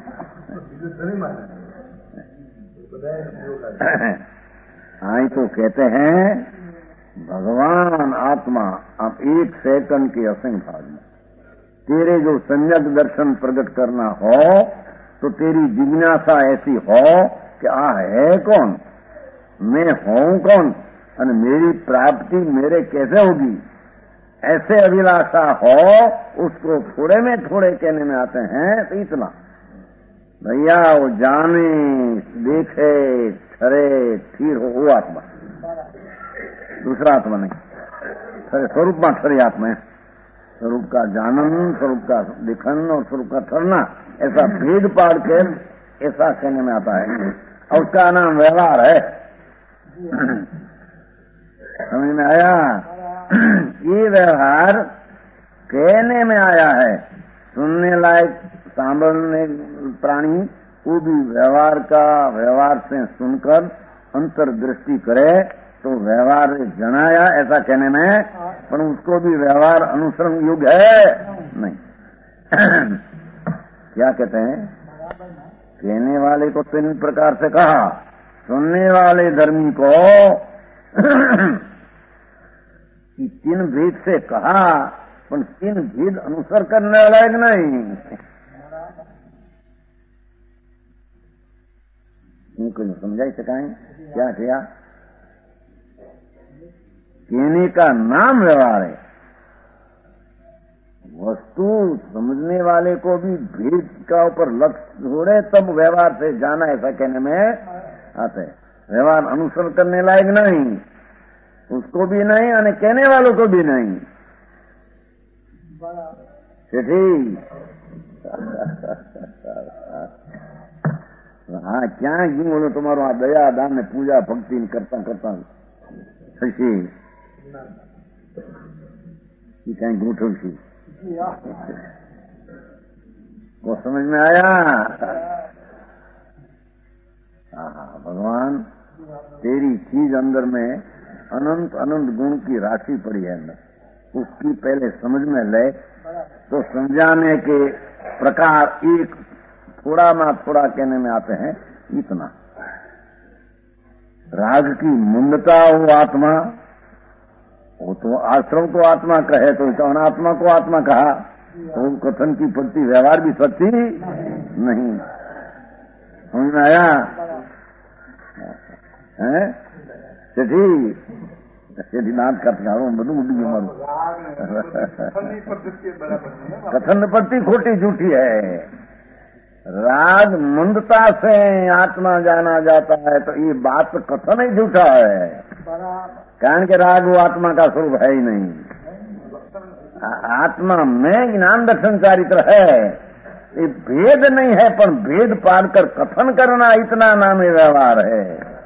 हाँ तो कहते हैं भगवान आत्मा अब एक सेकंड के असंग भाग में तेरे जो सम्यक दर्शन प्रकट करना हो तो तेरी जिज्ञासा ऐसी हो कि आ है कौन, मैं हूं कौन और मेरी प्राप्ति मेरे कैसे होगी, ऐसे अभिलाषा हो, उसको थोड़े में थोड़े कहने में आते हैं। तो इतना भैया वो जाने देखे ठरे स्थिर हो वो आत्मा, दूसरा आत्मा नहीं। ठरे स्वरूप में ठरी आत्मा है, स्वरूप का जानन, स्वरूप का दिखन और स्वरूप का ठहरना, ऐसा भेद पाड़ के ऐसा कहने में आता है, और उसका नाम व्यवहार है। समझ में आया? ये व्यवहार कहने में आया है, सुनने लायक सांभळने प्राणी वो भी व्यवहार का व्यवहार से सुनकर अंतर्दृष्टि करे तो व्यवहार जनाया ऐसा कहने में, पर उसको भी व्यवहार अनुसरण योग्य है नहीं। क्या कहते हैं? कहने वाले को तीन प्रकार से कहा, सुनने वाले धर्मी को कि तीन भेद से कहा, पर तीन भेद अनुसर करने वाला है नहीं। इनको समझाई सकाएं क्या किया? कहने का नाम व्यवहार है, वस्तु समझने वाले को भी भेद का ऊपर लक्ष्य जोड़े तब व्यवहार से जाना, ऐसा कहने में आते हैं। व्यवहार अनुसरण करने लायक नहीं, उसको भी नहीं और कहने वालों को भी नहीं। ठीक હા ક્યાં ગયું ઓલું તમારું આ દયા દાન ને પૂજા ભક્તિ કરતા કરતા થશે એ કઈ ગૂંઠવ છે वो समझ में आया? हाँ भगवान तेरी चीज अंदर में अनंत अनंत गुण की राशि पड़ी है अंदर, उसकी पहले समझ में ले तो समझाने के प्रकार एक थोड़ा ना थोड़ा कहने में आते हैं इतना। राग की मुंदता हो आत्मा, वो तो आश्रम को आत्मा कहे तो अनात्मा को आत्मा कहा तो कथन की पत्ती व्यवहार भी सच्ची नहीं। समझ में आया? है सेठी सेठी नाथ करता हूँ બધું ઉડી મારું कथन पत्ती खोटी झूठी है। राग मंदता से आत्मा जाना जाता है तो ये बात कथन ही झूठा है, कारण के राग वो आत्मा का स्वरूप है ही नहीं। आत्मा में ज्ञान दर्शन चारित्र है, ये भेद नहीं है, पर भेद पार कर कथन करना इतना नाम व्यवहार है।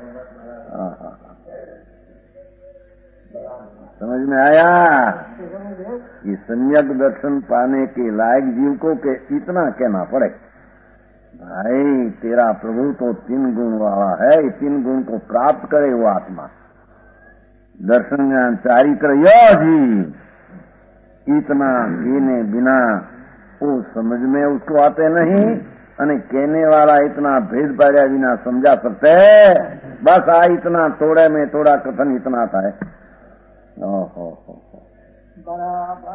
समझ में आया? ये सम्यक दर्शन पाने के लायक जीव को के इतना कहना पड़े, भाई तेरा प्रभु तो तीन गुण वाला है, तीन गुण को प्राप्त करे वो आत्मा। दर्शन ज्ञान चारित्र यह जीव इतना कहने बिना वो समझ में उसको आते नहीं, અને कहने वाला इतना भेद पाया बिना समझा सकते है। बस आ इतना थोड़े में थोड़ा कथन इतना था है। ओहो हो बराबर।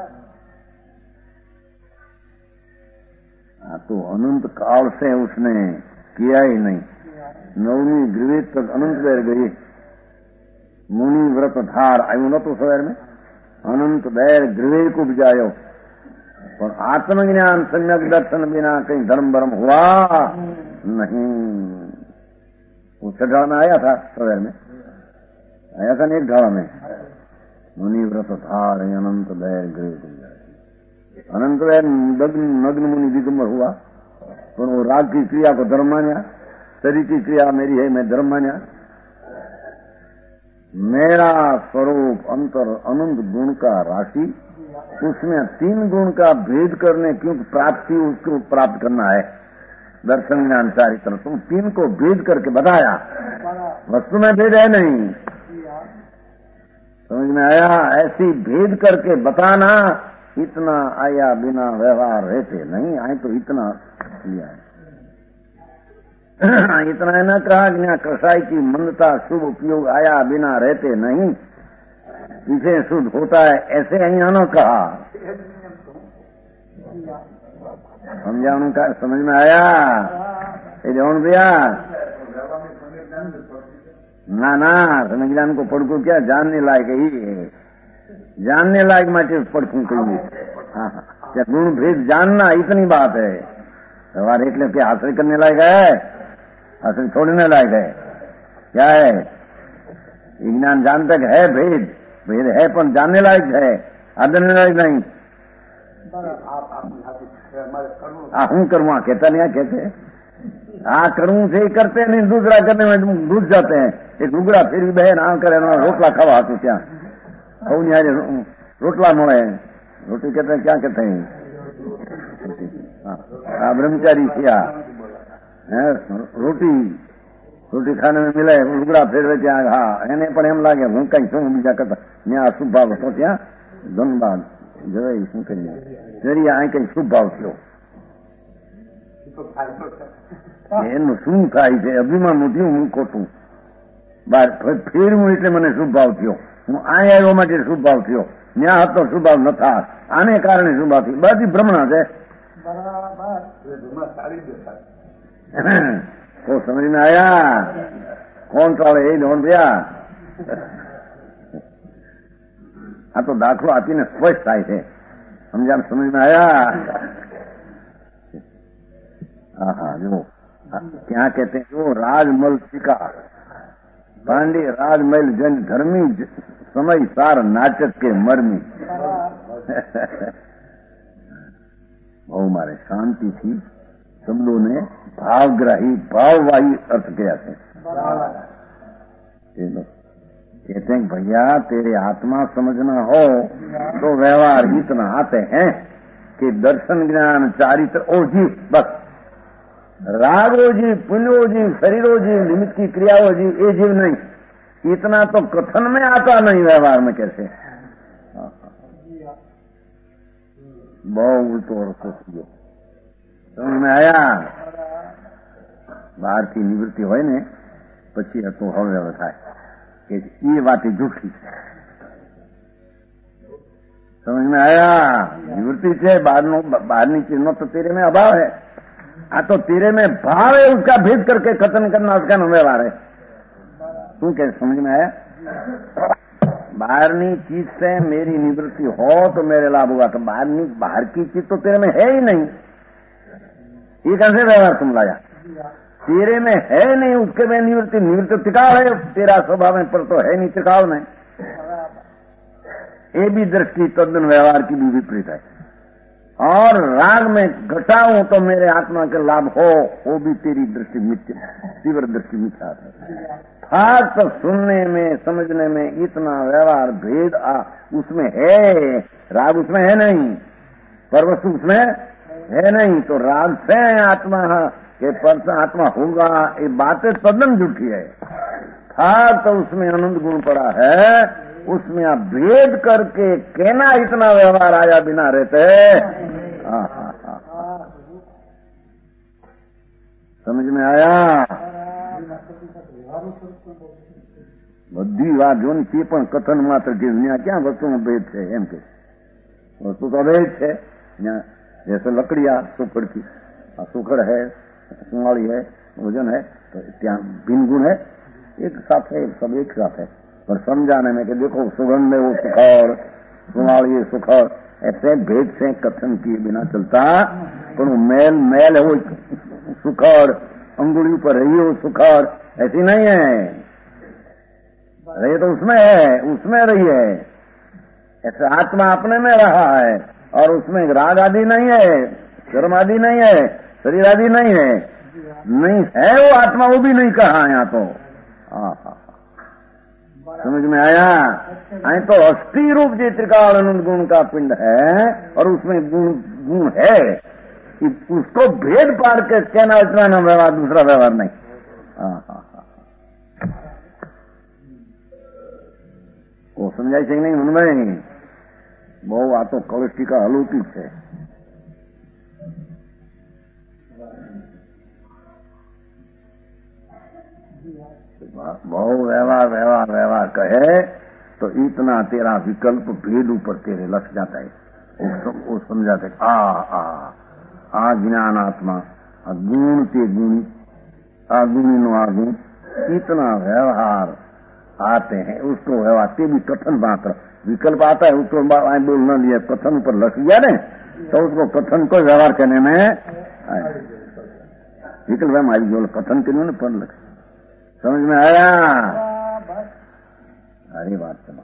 हाँ तो अनंत काल से उसने किया ही नहीं। नवमी ग्रीवेद तक अनंत देर गई, मुनि व्रत धार आयु न तो सवेर में अनंत देर ग्रीवेद को बजायो, पर आत्मज्ञान सम्यक दर्शन बिना कहीं धर्म भरम हुआ नहीं। वो ढाल में आया था, सवेर में आया था ना, एक ढाल में मुनि व्रत धार अनंत देर ग्रीवेद को बजायो। अनंत देर नग्न मुनि दिगंबर हुआ, पर वो राग की क्रिया को धर्म मान्या, शरीर की क्रिया मेरी है मैं धर्म मान्या। मेरा स्वरूप अंतर अनंत गुण का राशि, उसमें तीन गुण का भेद करने क्योंकि प्राप्ति उसको प्राप्त करना है। दर्शन ज्ञान चारित्र तुम तीन को भेद करके बताया, वस्तु में भेद है नहीं। समझ में आया? ऐसी भेद करके बताना, इतना आया बिना व्यवहार रहते नहीं आए तो इतना लिया है। इतना है ना कहा कि यहाँ कसाई की मंदता शुभ उपयोग आया बिना रहते नहीं, पीछे शुद्ध होता है, ऐसे यहाँ न कहा। समझाने का समझ में आया? ये जौन भैया ना ना समझाने को पढ़को क्या जानने लायक ही जानने लायक मैं पढ़कू कहीं। हाँ क्या गुण भेद जानना इतनी बात है। व्यवहार એટલે क्या हासिल करने लायक है, हासिल छोड़ने लायक है? क्या है? विज्ञान जानते है भेद, भेद है पर जानने लायक है, आदरने लायक नहीं। आ हूँ करूँ कहता नहीं, कहते आ करूँ से करते नहीं, दूसरा करने में घुस जाते हैं। एक लुगड़ा फिर भी बहन आ करे रोटला खावा तो क्या रोटला मोड़े रोटी कहते हैं, क्या कहते हैं ब्रह्मचारी किया रोटी रोटी खाने में मिले लुगड़ा फेरवे त्या हाँ એને પણ એમ લાગે હું કઈ શું બીજા કરતા ત્યાં અશુભ ભાવ હતો, ત્યાં ધનબાદ જવાય શું કરીએ જરી આ કઈ શુભ ભાવ થયો એનું શું થાય છે? અભિમાન થયું હું ખોટું બાર ફેરવું એટલે મને શુભ ભાવ થયો, હું આ આવ્યો માટે શુભ ભાવ થયો, ત્યાં હતો શુભ ભાવ નથા, આને કારણે શુભ ભાવ થયો, બધી ભ્રમણા છે। तो समझ में आया? कौन चाले यही धोन भैया? हाँ तो दाखलो आती ने स्पष्ट થાય છે, समझा? समझ में आया? हाँ हाँ जो क्या कहते हैं, जो राजमल सिका पांडे राजमल जन धर्मी समय सार नाचक के मर्मी। बहु मारे शांति थी, शब्दों ने भावग्राही भाववाही अर्थ किया थे। कहते हैं भैया तेरे आत्मा समझना हो तो व्यवहार इतना आते हैं कि दर्शन ज्ञान चारित्र ओ जीव, बस रागो जीव, पुण्यो जीव, शरीरो जीव, निमित्त की क्रियाओं जीव, ये जीव नहीं। इतना तो कथन में आता नहीं, व्यवहार में कैसे? बहुत उल्टो और सोचियो समझ में आया। બહાર થી નિવૃત્તિ હોય ને પછી તો હવે થાય કે એ વાત જૂઠી છે। समझ में आया? निवृत्ति से बाहर बाहरनी चीजों तो तेरे में अभाव है, आ तो तेरे में भाव है, उसका भेद करके कथन करना उसका व्यवहार है। तू कैसे समझ में आया? बाहरनी चीज से मेरी निवृत्ति हो तो मेरे लाभ होगा, तो बाहरनी बाहर की चीज तो तेरे में है ही नहीं, ये कैसे व्यवहार तुम लाया? तेरे में है नहीं, उसके में निवृत्ति निवृत्ति टिकाव है तेरा स्वभाव में, पर तो है नहीं, टिकाव नहीं। ये भी दृष्टि तद्दन व्यवहार की भी विपरीत है। और राग में घटाऊं तो मेरे आत्मा के लाभ हो, वो भी तेरी दृष्टि मिथ्या, तीव्र दृष्टि मिथ्या है। खास तो सुनने में समझने में इतना व्यवहार भेद आ उसमें है, राग उसमें है नहीं, पर वस्तु उसमें है नहीं, तो राग से आत्मा के पर आत्मा होगा, ये बातें तद्दन झूठी है। खास तो उसमें आनंद गुण पड़ा है, उसमें आप भेद करके कहना इतना व्यवहार आया बिना रहते। हाँ हाँ हाँ, समझ में आया? બધી વાત જો તે પણ કથન માત્ર છે, ત્યાં ક્યાં વસ્તુનો ભેદ છે? એમ કે વસ્તુ તો ભેદ છે। जैसे लकड़िया सुखड़ की, सुखड़ है, सुंगाड़ी है, वजन है, तो ત્યાં भिन्न गुण है, एक साथ है, सब एक साथ है, पर समझाने में कि देखो सुगंध है वो सुखड़, सुंगाड़ी सुखड़, ऐसे भेद से कथन किए बिना चलता। पर वो मैल मैल है वो सुखड़, अंगुली पर रही वो सुखड़, ऐसी नहीं है, रही तो उसमें है, उसमें रही है। ऐसे आत्मा अपने में रहा है और उसमें राग आदि नहीं है, कर्म आदि नहीं है, शरीर आदि नहीं है, नहीं है वो आत्मा, वो भी नहीं कहा यहाँ तो। हाँ हाँ, समझ में आया? आई तो अस्थि रूप जी त्रिकाल आनंद गुण का पिंड है और उसमें गुण गुण है, उसको भेद पार के कहना इतना ना व्यवहार, दूसरा व्यवहार नहीं। हाँ हाँ हाँ, वो समझाई છે नहीं उनमें बहु आ तो कौष्टिका अलौकिक है। बहु व्यवहार व्यवहार व्यवहार कहे तो इतना तेरा विकल्प भेद ऊपर तेरे लग जाता है। वो समझाते आ आ आ ज्ञान आत्मा गुण ते गुण आगुणी नो आगुण, इतना व्यवहार आते हैं, उसको व्यवहार ते भी कथन मात्र विकल्प आता है, उसको बोलना लिया कथन पर लग गया ने, तो उसको कथन को व्यवहार करने में विकल्प है हमारी जो कथन के लिए पर लग। समझ में आया? अरे बात समझ।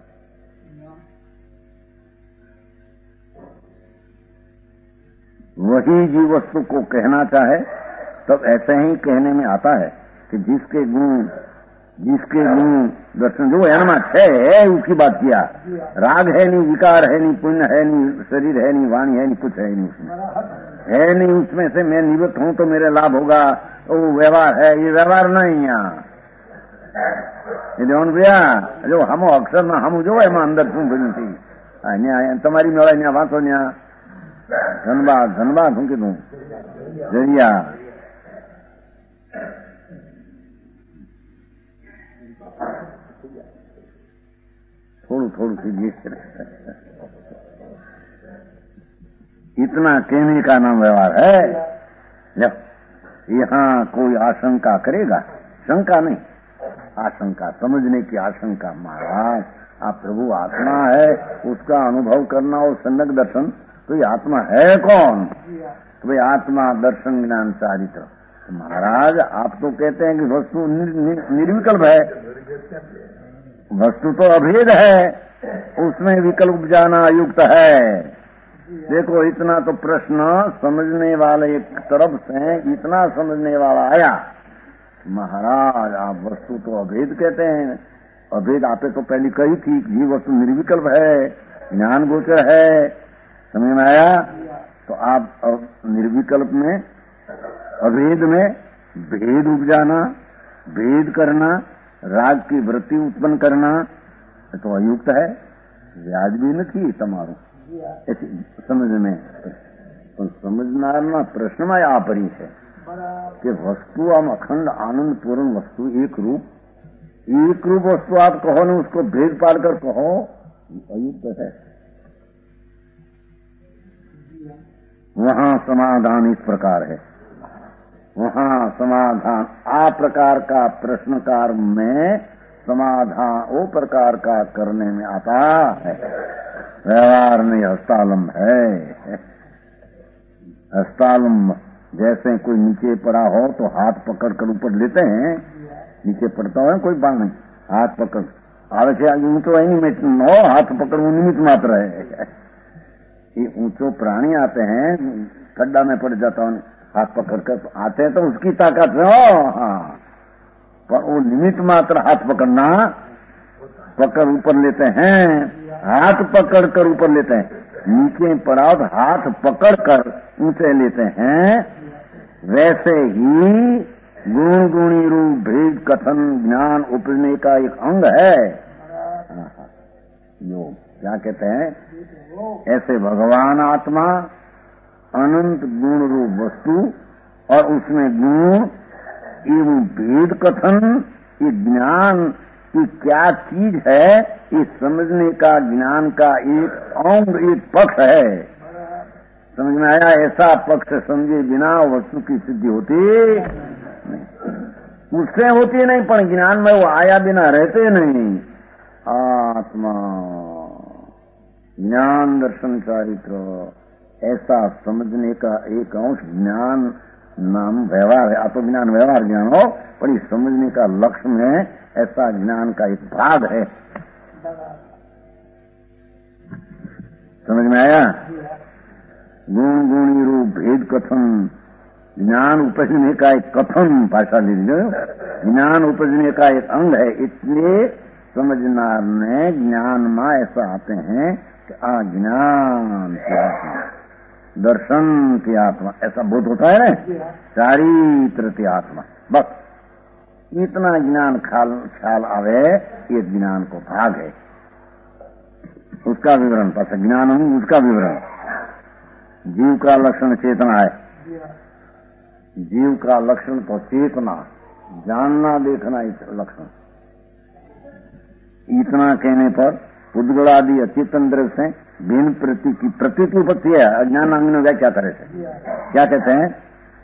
वही जीव वस्तु को कहना चाहे तब ऐसे ही कहने में आता है कि जिसके गुण जिसके गुण दर्शन जो है ना है, उसकी बात किया। राग है नहीं, विकार है नहीं, पुण्य है नहीं, शरीर है नहीं, वाणी है नहीं, कुछ है नहीं उसमें, है नहीं उसमें से मैं निवृत्त हूं तो मेरे लाभ होगा, वो व्यवहार है, ये व्यवहार नहीं। यहाँ भैया जो हम अक्षर में हम जो है अंदर શું ભર્યું છે તમારી મેળા ત્યાં વાંચો, ત્યાં ધનબાદ ધનબાદ શું કીધું જરિયા थोड़ू थोड़ू कीजिए। इतना कहने का नाम व्यवहार है। जब यहाँ कोई आशंका करेगा, शंका नहीं, आशंका, समझने की आशंका, महाराज आप प्रभु आत्मा है, उसका अनुभव करना और सम्यक दर्शन, तो ये आत्मा है कौन? तो भाई आत्मा दर्शन ज्ञान चारित्र। महाराज आप तो कहते हैं कि वस्तु निर्विकल्प है, वस्तु तो अभेद है, उसमें विकल्प जाना युक्त है। देखो इतना तो प्रश्न समझने वाले एक तरफ से इतना समझने वाला आया, महाराज आप वस्तु तो अभेद कहते हैं, अभेद आपे तो पहले कही थी ये वस्तु निर्विकल्प है, ज्ञान गोचर है, समझ में आया? तो आप निर्विकल्प में अभेद में भेद उपजाना, भेद करना, राग की वृत्ति उत्पन्न करना तो अयुक्त है, व्याजबी नहीं तमारो ऐसी समझ में। तो समझना प्रश्न में आपरी है कि वस्तु हम अखंड आनंद पूर्ण वस्तु एक रूप एक रूप वस्तु आप कहो ना, उसको भेद पाल कर कहो, अयुक्त है। वहां समाधान इस प्रकार है, वहां समाधान आ प्रकार का प्रश्नकार में समाधान ओ प्रकार का करने में आता है, व्यवहार में हस्तालम है। हस्तालम जैसे कोई नीचे पड़ा हो तो हाथ पकड़ कर ऊपर लेते हैं, नीचे पड़ता हो कोई बात नहीं, हाथ पकड़ आवश्य ऊंचो है नहीं नो हाथ पकड़ वो निमित्त मात्र है। ये ऊंचो प्राणी आते हैं खड्डा में पड़ जाता हूं, हाथ पकड़ कर आते हैं तो उसकी ताकत है, हाँ, पर वो निमित्त मात्र हाथ पकड़ना, पकड़ ऊपर लेते हैं, हाथ पकड़ कर ऊपर लेते हैं, नीचे पड़ा तो हाथ पकड़ कर ऊंचे लेते हैं। वैसे ही गुण गुणी रूप भेद कथन ज्ञान उपजने का एक अंग है योग। क्या कहते हैं? ऐसे भगवान आत्मा अनंत गुण रूप वस्तु और उसमें गुण एवं भेद कथन, ये ज्ञान की क्या चीज है, ये समझने का ज्ञान का एक अंग, एक पक्ष है। समझ में आया? ऐसा पक्ष समझे बिना वस्तु की सिद्धि होती नहीं, उससे होती नहीं, पर ज्ञान में वो आया बिना रहते नहीं। आत्मा ज्ञान दर्शन चारित्र ऐसा समझने का एक अंश ज्ञान नाम व्यवहार है। आप तो ज्ञान व्यवहार ज्ञान हो, पर इस समझने का लक्ष्य में ऐसा ज्ञान का एक भाग है। समझ में आया? गुण गुणी रूप भेद कथन ज्ञान उपजने का एक कथन, भाषा ले लीजिए, ज्ञान उपजने का एक अंग है। इसलिए समझनार ने ज्ञान में ऐसा आते हैं कि अज्ञान की आत्मा, दर्शन की आत्मा, ऐसा बोध होता है ना, चारित्र की आत्मा। बस इतना ज्ञान ख्याल ख्याल आवे, ये ज्ञान को भाग है। उसका विवरण पास ज्ञान हूं, उसका विवरण जीव का लक्षण चेतना है। जीव का लक्षण तो चेतना, जानना देखना इस लक्षण। इतना कहने पर उद्गलादि अचेतन द्रव्य से भिन्न प्रति की प्रतीति उपस्थिति है। अज्ञान अंग में क्या तरह से क्या कहते हैं?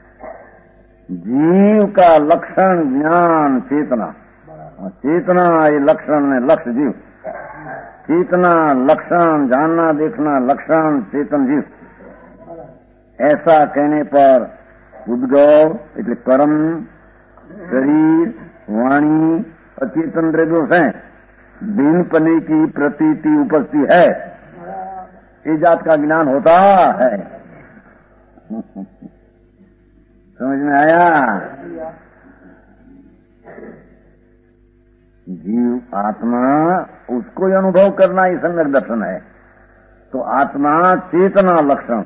जीव का लक्षण ज्ञान चेतना, चेतना ये लक्षण है, लक्ष्य जीव, चेतना लक्षण, जानना देखना लक्षण चेतन जीव। ऐसा कहने पर उद्गव એટલે कर्म, शरीर, वाणी, अचेतन द्रव्यों से भिन्न पने की प्रतीति उपस्थिति है, ये जात का ज्ञान होता है। समझ में आया? जीव आत्मा उसको ही अनुभव करना ही सम्यक दर्शन है। तो आत्मा चेतना लक्षण,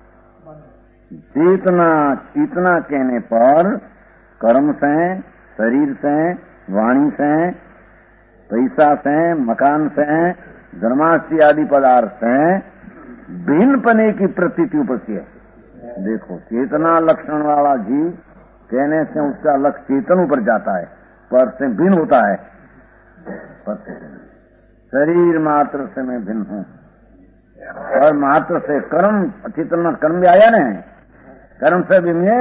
चेतना इतना कहने पर कर्म से, शरीर से, वाणी से, पैसा से, मकान से, धर्मास्ति आदि पदार्थ से भिन्न पने की प्रतीति उपस्थिति है। देखो चेतना लक्षण वाला जीव कहने से उसका लक्ष्य चेतन ऊपर जाता है, पर से भिन्न होता है। पर शरीर मात्र से मैं भिन्न हूं, और मात्र से कर्म, चेतना कर्म भी आया न, कर्म से भी मैं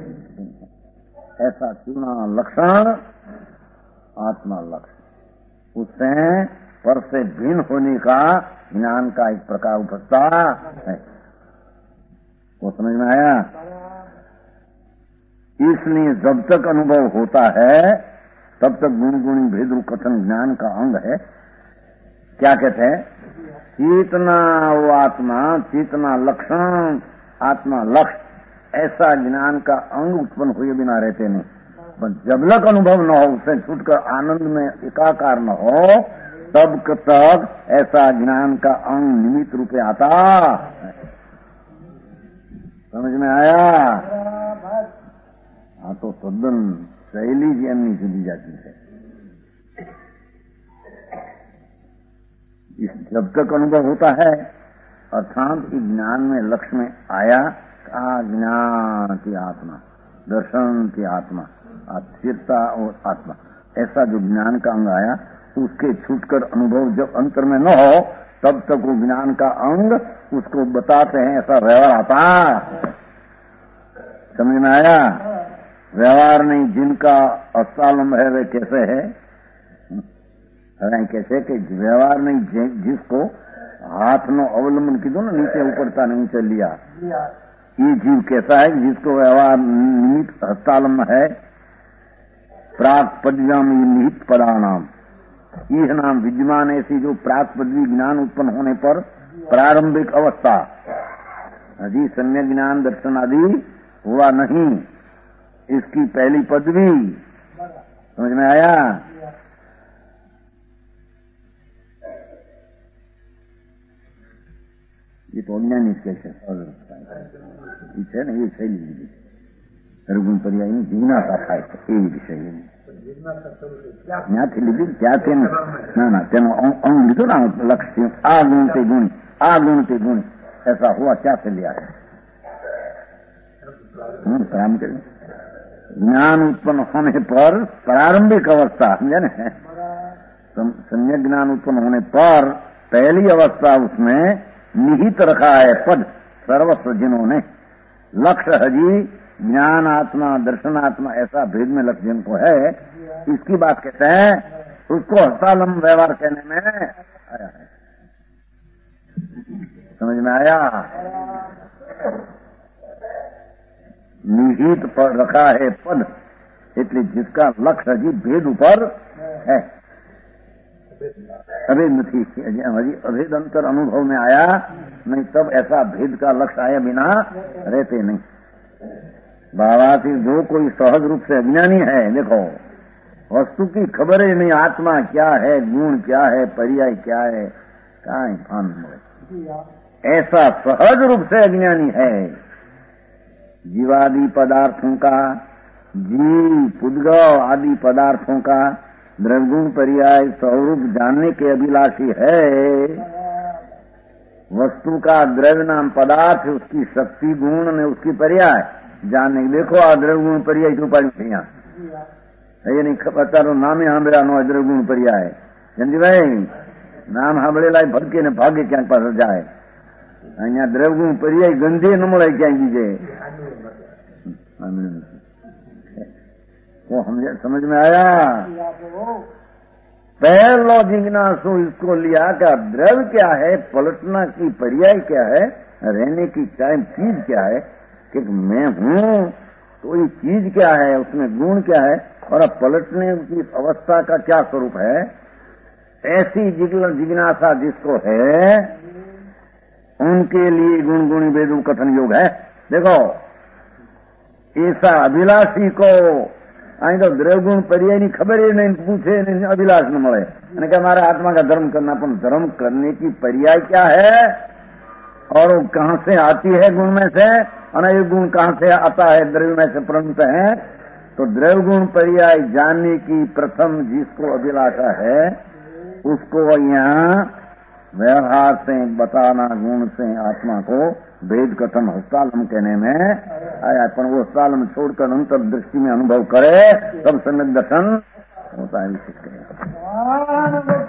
ऐसा चुना लक्षण आत्मा लक्ष्य, उससे पर से भिन्न होने का ज्ञान का एक प्रकार उपस्था है। वो समझ में आया? इसलिए जब तक अनुभव होता है तब तक गुण गुणी भेद रूप कथन ज्ञान का अंग है। क्या कहते हैं? चेतना वो आत्मा, चेतना लक्षण, आत्मा लक्ष्य, ऐसा ज्ञान का अंग उत्पन्न हुए बिना रहते नहीं। बस जब तक अनुभव न हो, उससे छूटकर आनंद में एकाकार न हो, तब तक ऐसा ज्ञान का अंग निमित्त रूपे आता। समझ में आया? हाँ, तो सदन शैली जी अन्य जुदी जाती है। इस जब तक अनुभव होता है, अर्थात इस ज्ञान में लक्ष्य में आया, कहा ज्ञान की आत्मा, दर्शन की आत्मा, स्थिरता और आत्मा, ऐसा जो ज्ञान का अंग आया, उसके छूटकर अनुभव जब अंतर में न हो, तब तक वो ज्ञान का अंग उसको बताते हैं, ऐसा व्यवहार आता। समझ में आया? व्यवहार नहीं, जिनका अस्तालंब है वे कैसे है? कैसे कि व्यवहार नहीं, जिसको हाथ नो अवलंबन कीधो ना, नीचे ऊपरता ने ऊंचे लिया, ये जीव कैसा है? जिसको व्यवहार निमित्त हस्तालंब है, प्राक पदव्याम निहित पदानाम, यह नाम विद्यमान ऐसी जो प्राक पदवी ज्ञान उत्पन्न होने पर प्रारंभिक अवस्था, अभी सम्यक ज्ञान दर्शन आदि हुआ नहीं, इसकी पहली पदवी। समझ में आया? ये तो अज्ञानी कैसे है ना, ये शैली रघुन पर्याय जीवना का था, એ વિષય ત્યાંથી લીધી, ત્યાંથી ના ના તેનો અંગ લીધો ना लक्ष्य, आ गुण ते गुण, आ गुण ते गुण, ऐसा हुआ, क्या से लिया है? काम करें, ज्ञान उत्पन्न होने पर प्रारंभिक अवस्था, समझे ना, सम्यक ज्ञान उत्पन्न होने पर पहली अवस्था उसमें निहित रखा है पद सर्वस्व, जिन्होंने लक्ष्य हजी ज्ञान आत्मा दर्शनात्मा ऐसा भेद में लक्ष्य जिनको है, इसकी बात कहते हैं, उसको हस्तालंब व्यवहार कहने में आया है। समझ में आया? निहित पर रखा है पद, इसलिए जिसका लक्ष्य हजी भेद ऊपर है, अभेद नहीं, अभेद अंतर अनुभव में आया नहीं, तब ऐसा भेद का लक्ष्य आया बिना रहते नहीं। भावार्थी जो कोई सहज रूप से अज्ञानी है, देखो वस्तु की खबर ही नहीं, आत्मा क्या है, गुण क्या है, पर्याय क्या है, काई भान, ऐसा सहज रूप से अज्ञानी है। जीवादि पदार्थों का, जीव पुद्गव आदि पदार्थों का द्रव्यगुण पर्याय स्वरूप जानने के अभिलाषी है। वस्तु का द्रव्य नाम पदार्थ, उसकी शक्ति गुण ने उसकी पर्याय जानने। देखो आ द्रव्यगुण पर्याय क्यों पाड़ी थी यहाँ, ये नहीं खबर नाम સાંભળ્યા નો દ્રવ્યગુણ पर्याय, સમજી ભાઈ? નામ સાંભળેલા ભટકે ને ભાગે ક્યાંક પાછળ જાય, અહીંયા દ્રવ્યગુણ पर्याय ગંધે ન મળે ક્યાંક બીજે। वो समझ में आया? पहलो जिज्ञासु इसको लिया क्या द्रव्य क्या है, पलटना की पर्याय क्या है, रहने की टाइम चीज क्या है, कि मैं हूं तो ये चीज क्या है, उसमें गुण क्या है, और अब पलटने की अवस्था का क्या स्वरूप है, ऐसी जिज्ञासा जिसको है उनके लिए गुण गुणी वेदु कथन योग है। देखो ऐसा अभिलाषी को અહીં તો દ્રવ્યગુણ पर्यायની खबर ही नहीं, पूछे नहीं, अभिलाष न મળે અને કે हमारा आत्मा का धर्म करना, पर धर्म करने की पर्याय क्या है और वो कहां से आती है गुण में से, और ये गुण कहां से आता है, द्रव्य में से प्रणत है। तो द्रव्यगुण पर्याय जानने की प्रथम जिसको अभिलाषा है उसको यहाँ व्यवहार से बताना, गुण से आत्मा को भेद कथन हस्तालम कहने में आया। पर वो हस्तालम छोड़कर अंतर दृष्टि में अनुभव करे तब सम्यक दर्शन होता है।